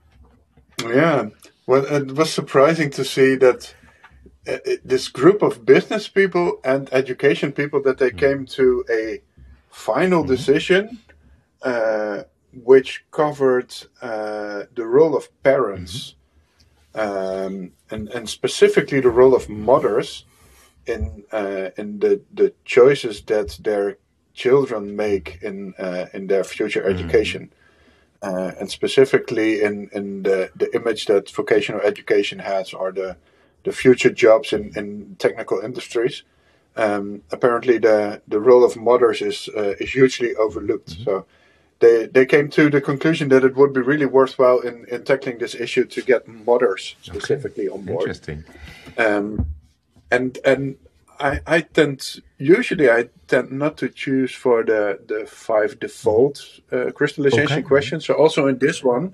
Yeah, well, it was surprising to see that uh, this group of business people and education people, that they mm. came to a final mm. decision uh, which covered uh, the role of parents mm. um, and, and specifically the role of mothers in uh, in the, the choices that their children make in uh, in their future mm. education. Uh, and specifically in, in the, the image that vocational education has, or the, the future jobs in, in technical industries. Um, apparently the, the role of mothers is uh, is hugely overlooked. Mm-hmm. So they they came to the conclusion that it would be really worthwhile in, in tackling this issue to get mothers specifically okay. on board. Interesting. Um, and and I, I tend usually I tend not to choose for the, the five default uh, crystallization okay. questions. So also in this one,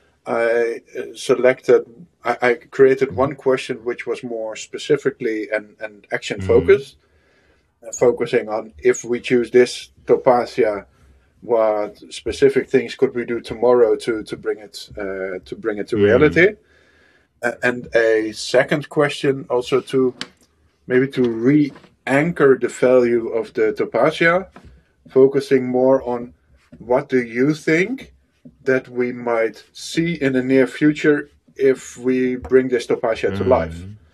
I selected I, I created one question which was more specifically and, and action focused, mm. uh, focusing on if we choose this Topasia, what specific things could we do tomorrow to to bring it uh, to bring it to mm. reality, uh, and a second question also to. Maybe to re-anchor the value of the Topasia, focusing more on what do you think that we might see in the near future if we bring this Topasia mm-hmm. to life.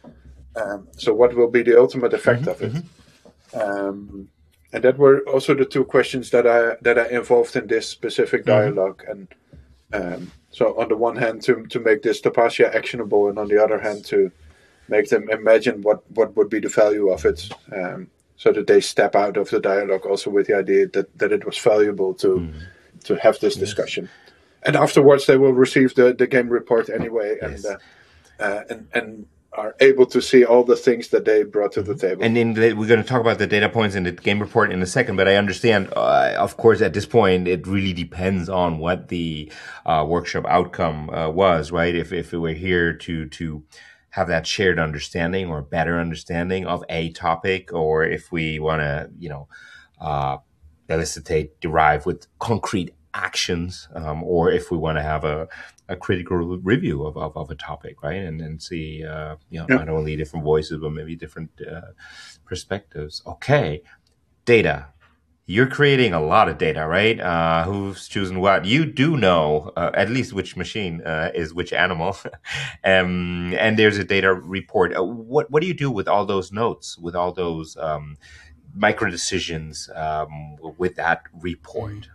Um, so what will be the ultimate effect mm-hmm. of it? Mm-hmm. Um, and that were also the two questions that I that I involved in this specific dialogue. Mm-hmm. And um, so on the one hand, to, to make this Topasia actionable, and on the other hand, to make them imagine what, what would be the value of it, um, so that they step out of the dialogue also with the idea that, that it was valuable to mm. to have this yes. discussion. And afterwards they will receive the, the game report anyway, yes. and, uh, uh, and and are able to see all the things that they brought to the table. And in the, we're going to talk about the data points in the game report in a second, but I understand, uh, of course, at this point, it really depends on what the uh, workshop outcome uh, was, right? If if we're here to to have that shared understanding or better understanding of a topic, or if we want to, you know, uh, elicitate, derive with concrete actions, um, or if we want to have a, a critical review of, of, of a topic, right? And then see, uh, you know, yeah. not only different voices, but maybe different uh, perspectives. Okay, data. You're creating a lot of data, right? Uh, who's choosing what? You do know uh, at least which machine uh, is which animal, um, and there's a data report. Uh, what what do you do with all those notes, with all those um, micro decisions, um, with that report?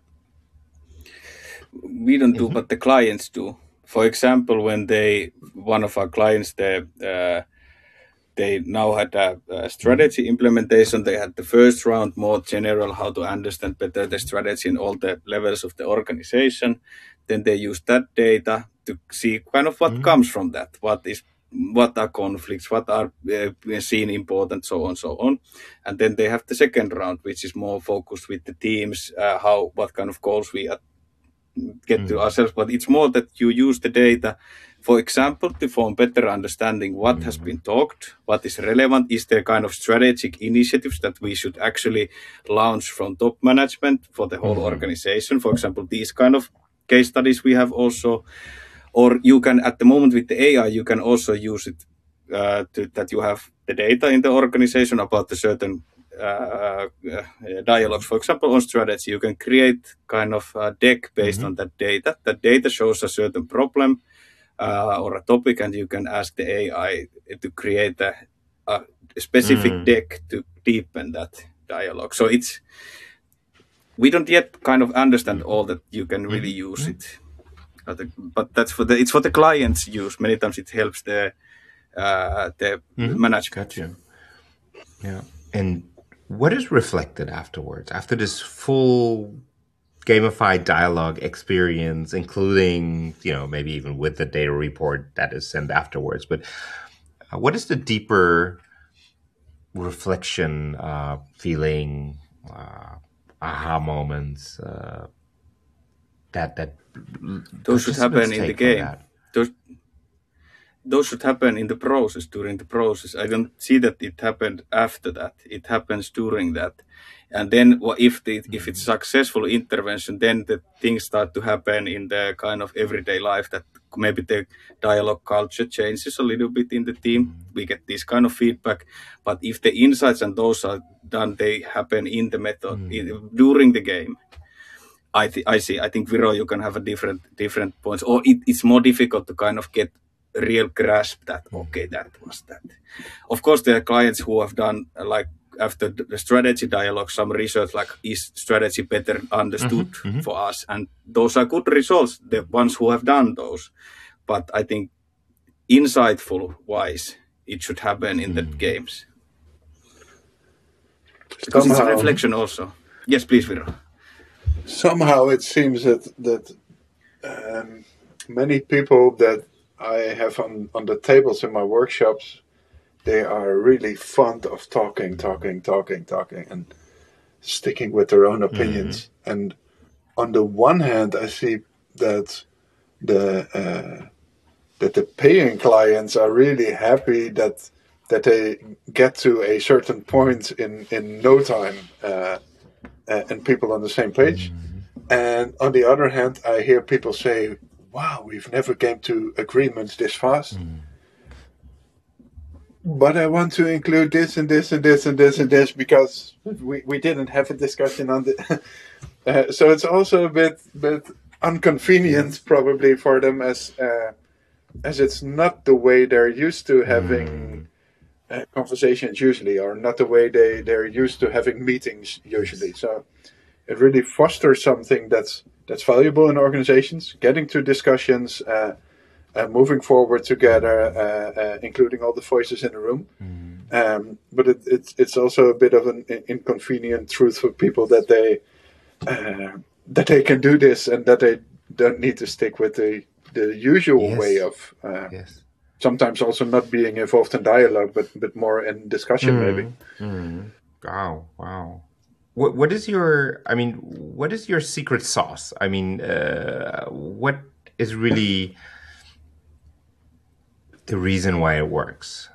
We don't do, mm-hmm. but the clients do. For example, when they one of our clients, the uh, they now had a, a strategy implementation. They had the first round, more general, how to understand better the strategy in all the levels of the organization. Then they used that data to see kind of what mm-hmm. comes from that. What is, what are conflicts? What are uh, seen important? So on, so on. And then they have the second round, which is more focused with the teams, uh, how, what kind of goals we are, get mm-hmm. to ourselves. But it's more that you use the data, for example, to form better understanding what mm-hmm. has been talked, what is relevant, is there kind of strategic initiatives that we should actually launch from top management for the whole mm-hmm. organization. For example, these kind of case studies we have also, or you can, at the moment with the A I, you can also use it uh, to, that you have the data in the organization about the certain uh, uh, dialogues. For example, on strategy, you can create kind of a deck based mm-hmm. on that data. That data shows a certain problem Uh, or a topic, and you can ask the A I to create a, a specific mm. deck to deepen that dialogue. So it's, we don't yet kind of understand all that you can really mm. use it, but that's for the, it's for the clients use. Many times it helps the uh, the mm-hmm. management. Gotcha. Yeah. And what is reflected afterwards, after this full gamified dialogue experience, including, you know, maybe even with the data report that is sent afterwards. But uh, what is the deeper reflection, uh, feeling, uh, aha moments uh, that that those should happen in the game? Those those should happen in the process, during the process. I don't see that it happened after that. It happens during that. And then if the, if it's successful intervention, then the things start to happen in the kind of everyday life, that maybe the dialogue culture changes a little bit in the team. We get this kind of feedback. But if the insights and those are done, they happen in the method, mm. in, during the game. I, th- I see. I think, Viro, you can have a different different points. Or it, it's more difficult to kind of get real grasp that, okay, that was that. Of course, there are clients who have done, uh, like, after the strategy dialogue, some research, like, is strategy better understood mm-hmm, mm-hmm. for us? And those are good results, the ones who have done those. But I think insightful-wise, it should happen in mm. the games. Because somehow, it's a reflection also. Yes, please, Viro. Somehow it seems that, that um, many people that I have on, on the tables in my workshops, they are really fond of talking, talking, talking, talking, and sticking with their own opinions. Mm-hmm. And on the one hand, I see that the uh, that the paying clients are really happy that that they get to a certain point in, in no time, uh, and people on the same page. Mm-hmm. And on the other hand, I hear people say, wow, we've never came to agreements this fast. Mm. But I want to include this and this and this and this and this because we, we didn't have a discussion on the... uh, so it's also a bit bit inconvenient probably for them as uh, as it's not the way they're used to having uh, conversations usually, or not the way they, they're used to having meetings usually. So it really fosters something that's that's valuable in organizations, getting to discussions, uh, uh, moving forward together, uh, uh, including all the voices in the room. Mm. Um, but it, it's it's also a bit of an inconvenient truth for people that they uh, that they can do this and that they don't need to stick with the the usual yes. way of uh, yes. sometimes also not being involved in dialogue, but but more in discussion mm. maybe. Mm. Wow! Wow! What what is your? I mean, what is your secret sauce? I mean, uh, what is really the reason why it works?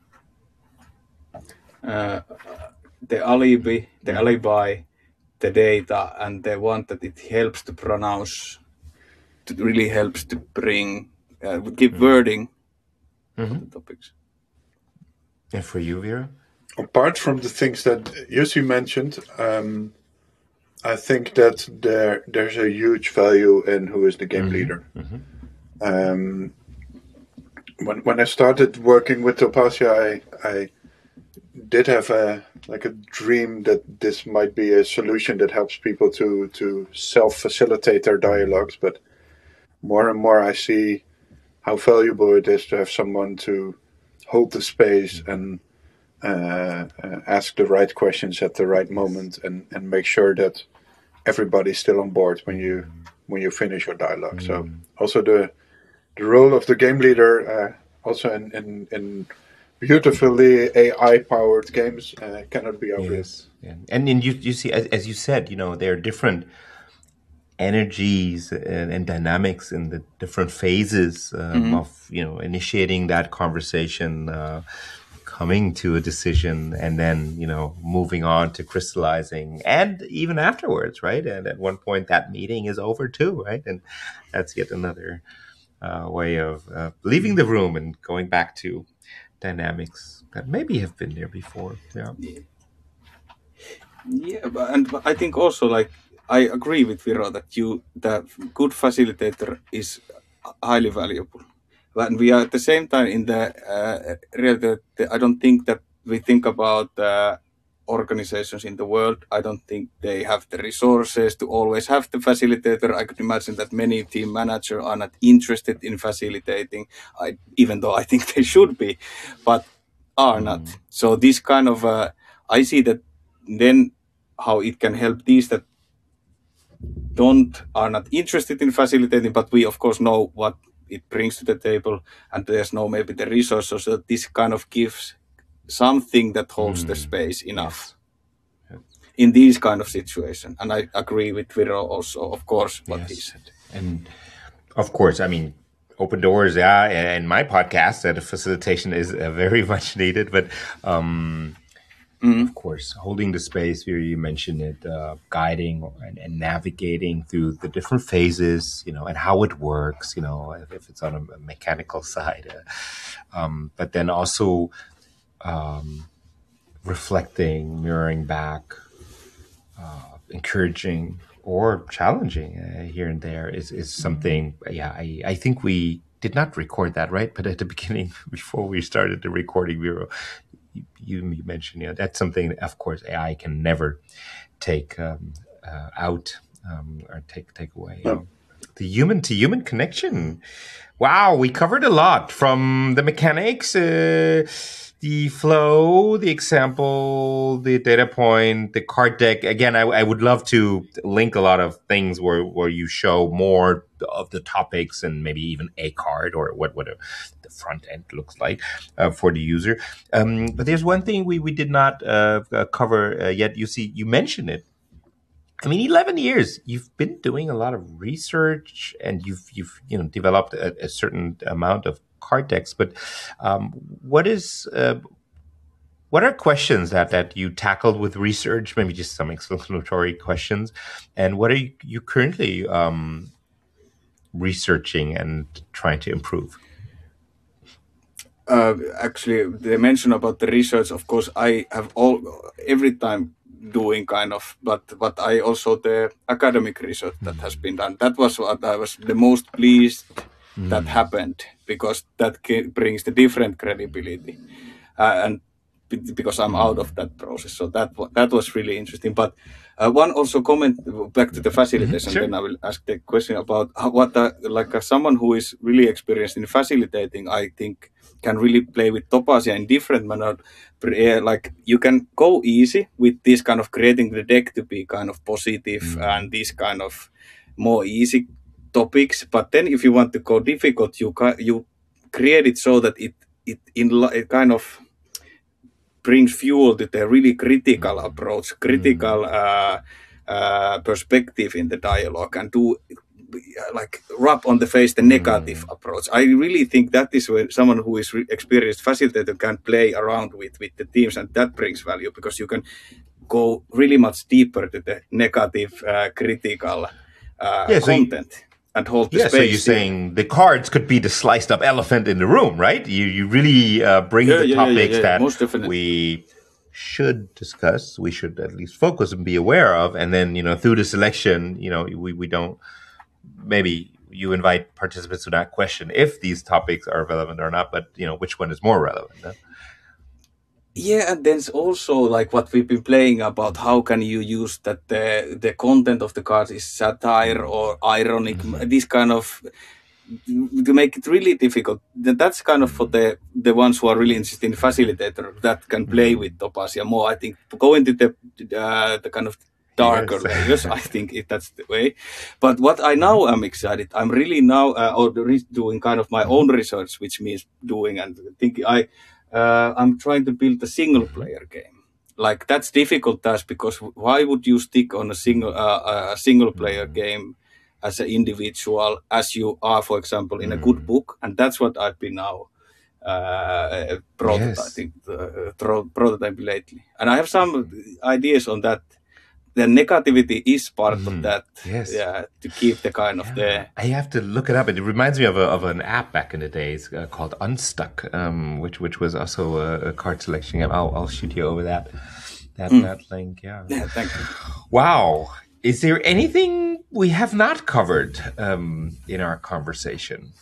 Uh, the alibi, the alibi, the data, and the one that it helps to pronounce. It really helps to bring, uh, give mm-hmm. wording mm-hmm. to the topics. And for you, Vera? Apart from the things that Jussi mentioned, um, I think that there there's a huge value in who is the game mm-hmm. leader. Mm-hmm. Um, when when I started working with Topasia, I I did have a like a dream that this might be a solution that helps people to to self-facilitate their dialogues, but more and more I see how valuable it is to have someone to hold the space and uh, uh, ask the right questions at the right moment, and, and make sure that everybody's still on board when you when you finish your dialogue. Mm. So also the the role of the game leader, uh, also in, in, in beautifully A I-powered games, uh, cannot be obvious. Yes. Yeah. And, and you you see, as, as you said, you know, there are different energies and, and dynamics in the different phases um, mm-hmm. of, you know, initiating that conversation, uh, coming to a decision, and then, you know, moving on to crystallizing, and even afterwards, right? And at one point that meeting is over too, right? And that's yet another uh, way of uh, leaving the room and going back to dynamics that maybe have been there before. Yeah. Yeah, but, and but I think also, like, I agree with Viro that you, the good facilitator is highly valuable. But we are at the same time in the, uh, real, the, the, I don't think that we think about uh, organizations in the world. I don't think they have the resources to always have the facilitator. I could imagine that many team managers are not interested in facilitating, I, even though I think they should be, but are mm. not. So this kind of, uh, I see that then how it can help these that don't are not interested in facilitating, but we of course know what it brings to the table, and there's no maybe the resources. So this kind of gives something that holds mm. the space enough yes. in these kind of situations. And I agree with Viro also, of course, what yes. he said. And of course, I mean, open doors, yeah, and my podcast, that facilitation is uh, very much needed, but um, mm. of course, holding the space, here you mentioned it, uh, guiding and, and navigating through the different phases, you know, and how it works, you know, if, if it's on a mechanical side, uh, um, but then also um, reflecting, mirroring back, uh, encouraging, or challenging uh, here and there is, is something, yeah, I, I think we did not record that, right? But at the beginning, before we started the recording, Viro, you, you mentioned, you know, that's something, of course, A I can never take um, uh, out um, or take take away. No. The human-to-human connection. Wow, we covered a lot, from the mechanics, uh, the flow, the example, the data point, the card deck. Again, I, I would love to link a lot of things where, where you show more of the topics and maybe even a card or what, what a, the front end looks like uh, for the user. Um, but there's one thing we, we did not uh, cover uh, yet. You see, you mentioned it. I mean, eleven years, you've been doing a lot of research and you've, you've you know, developed a, a certain amount of card decks, but um, what is uh, what are questions that, that you tackled with research? Maybe just some explanatory questions, and what are you, you currently um, researching and trying to improve? Uh, actually, they mention about the research. Of course, I have all every time doing kind of, but but I also the academic research that has been done. That was what I was the most pleased mm. that happened, because that brings the different credibility, uh, and because I'm out of that process. So that that was really interesting. But uh, one also comment back to the facilitation, sure. Then I will ask the question about how, what uh, like uh, someone who is really experienced in facilitating, I think can really play with Topasia in different manner. Like you can go easy with this kind of creating the deck to be kind of positive mm. and these kind of more easy topics. But then if you want to go difficult, you ca- you create it so that it it in it kind of brings fuel to the really critical approach, critical uh, uh, perspective in the dialogue, and do like rub on the face the negative mm. approach. I really think that is where someone who is re- experienced facilitator can play around with with the teams, and that brings value because you can go really much deeper to the negative, uh, critical uh, yeah, content. So you- And hold the yeah, space. so you're saying the cards could be the sliced up elephant in the room, right? You you really uh, bring yeah, the yeah, topics yeah, yeah, that we should discuss, we should at least focus and be aware of, and then you know through the selection, you know we, we don't maybe you invite participants to not question if these topics are relevant or not, but you know which one is more relevant. Huh? Yeah, and then also like what we've been playing about, how can you use that the the content of the cards is satire or ironic, mm-hmm. this kind of to make it really difficult. That's kind of for the the ones who are really interested in facilitator that can play with Topasia more. I think go into the uh, the kind of darker yes. layers. I think it, that's the way. But what I now am excited, I'm really now uh, or doing kind of my own research, which means doing and thinking I. Uh, I'm trying to build a single player game. Like that's difficult task because why would you stick on a single uh, a single player game as an individual as you are, for example, in a good book? And that's what I've been now uh, prototyping, yes. uh, pro- prototyping lately. And I have some ideas on that. The negativity is part mm, of that. Yes. Yeah, to keep the kind of yeah. the. I have to look it up. It reminds me of a, of an app back in the days uh, called Unstuck, um, which which was also a, a card selection app. I'll I'll shoot you over that that mm. that link. Yeah. Yeah. Thank you. Wow. Is there anything we have not covered um, in our conversation?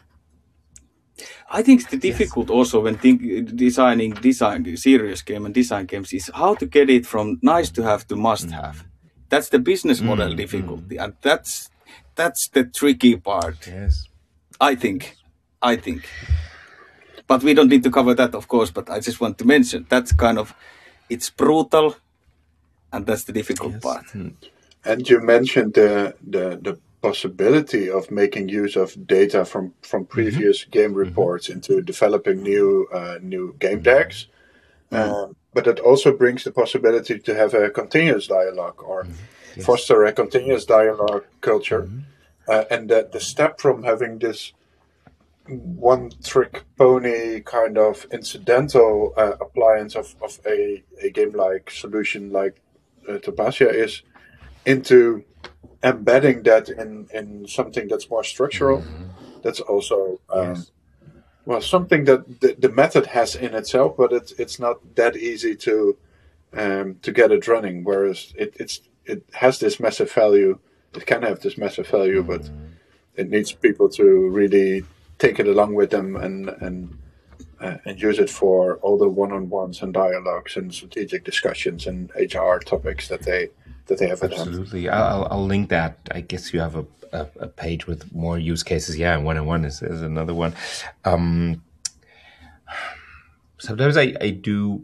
I think the difficult yes. also when think, designing design serious game and design games is how to get it from nice to have to must mm. have. That's the business model mm. difficulty, mm. and that's that's the tricky part. Yes, I think, I think. But we don't need to cover that, of course. But I just want to mention that's kind of it's brutal, and that's the difficult yes. part. Mm. And you mentioned the the the possibility of making use of data from from previous mm-hmm. game reports mm-hmm. into developing new uh, new game decks. Mm-hmm. Um, but it also brings the possibility to have a continuous dialogue or mm-hmm. yes. foster a continuous dialogue culture. Mm-hmm. Uh, and that the step from having this one-trick pony kind of incidental uh, appliance of, of a, a game-like solution like uh, Topacia is into embedding that in, in something that's more structural. Mm-hmm. That's also um, yes. well something that the, the method has in itself, but it's it's not that easy to um, to get it running. Whereas it it's it has this massive value. It can have this massive value, mm-hmm. but it needs people to really take it along with them and and uh, and use it for all the one-on-ones and dialogues and strategic discussions and H R topics that they that they have at hand. Absolutely, I'll, I'll link that. I guess you have a, a, a page with more use cases. Yeah, and one-on-one is, is another one. Um, sometimes I, I do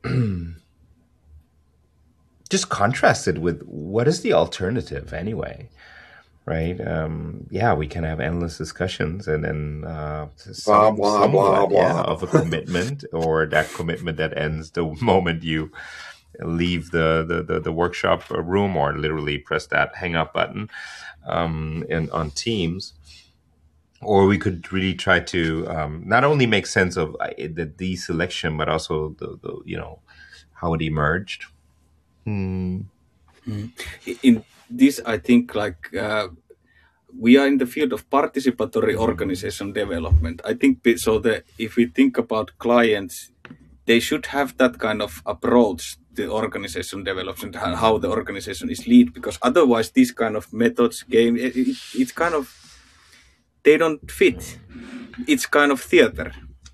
just contrast it with what is the alternative anyway. Right. Um, yeah, we can have endless discussions and then uh, some, blah, blah, blah, blah. Yeah, of a commitment or that commitment that ends the moment you leave the, the, the, the workshop room or literally press that hang up button um, in, on Teams. Or we could really try to um, not only make sense of uh, the deselection, but also the, the you know how it emerged. Hmm. Mm. In this, I think, like uh, we are in the field of participatory mm-hmm. organization development. I think so. That if we think about clients, they should have that kind of approach to organization development and how the organization is lead. Because otherwise, these kind of methods, game, it, it, it's kind of they don't fit. It's kind of theater.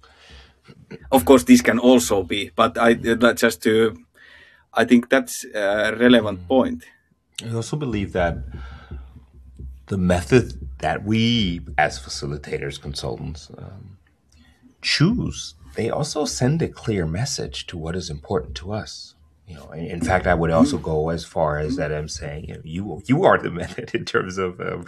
Of course, this can also be, but I just to. I think that's a relevant point. I also believe that the method that we, as facilitators, consultants, um, choose, they also send a clear message to what is important to us. You know, in fact, I would also go as far as that I'm saying, you know, you, you are the method in terms of, um,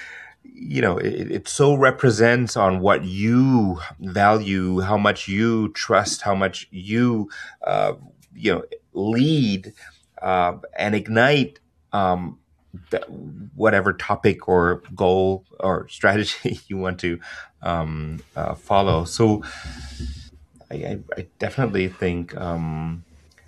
you know, it, it so represents on what you value, how much you trust, how much you, uh, you know, lead uh, and ignite um, the, whatever topic or goal or strategy you want to um, uh, follow. So I, I, I definitely think um,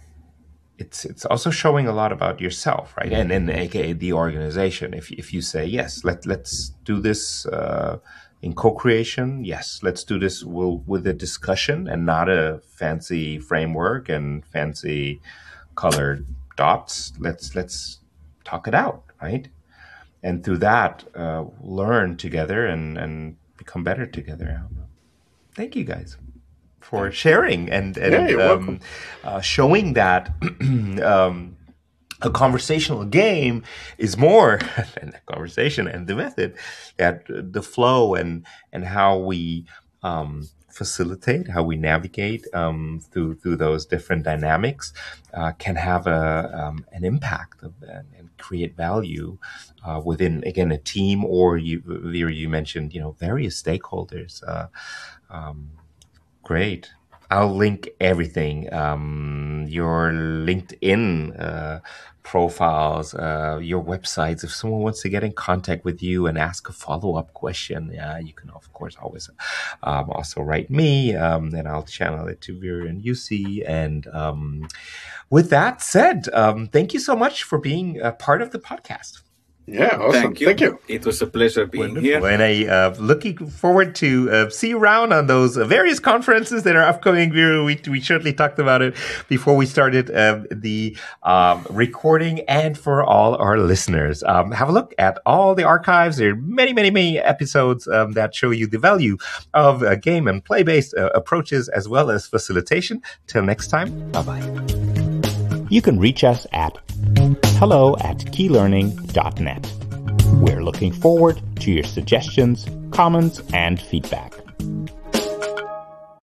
it's it's also showing a lot about yourself, right? And and aka the organization. If if you say yes, let let's do this uh, in co-creation. Yes, let's do this we'll, with a discussion and not a fancy framework and fancy colored dots. Let's let's talk it out, right? And through that, uh, learn together and, and become better together. Thank you guys for sharing and, and yeah, um, uh, showing that um, a conversational game is more than a conversation and the method, that the flow and and how we um, facilitate, how we navigate um, through through those different dynamics uh, can have a um, an impact of, and, and create value uh, within, again, a team, or you you mentioned, you know, various stakeholders. Uh, um, great. I'll link everything, um, your LinkedIn uh, profiles, uh, your websites. If someone wants to get in contact with you and ask a follow-up question, uh, you can, of course, always um, also write me, um, and I'll channel it to Veer and Jussi. And um, with that said, um, thank you so much for being a part of the podcast. Yeah, awesome. Thank you. Thank you. It was a pleasure being Wonderful. here. And I uh, looking forward to uh, see you around on those uh, various conferences that are upcoming. We we shortly talked about it before we started uh, the um, recording. And for all our listeners, um, have a look at all the archives. There are many, many, many episodes um, that show you the value of uh, game and play-based uh, approaches as well as facilitation. Till next time, bye-bye. You can reach us at hello at keylearning dot net. We're looking forward to your suggestions, comments, and feedback.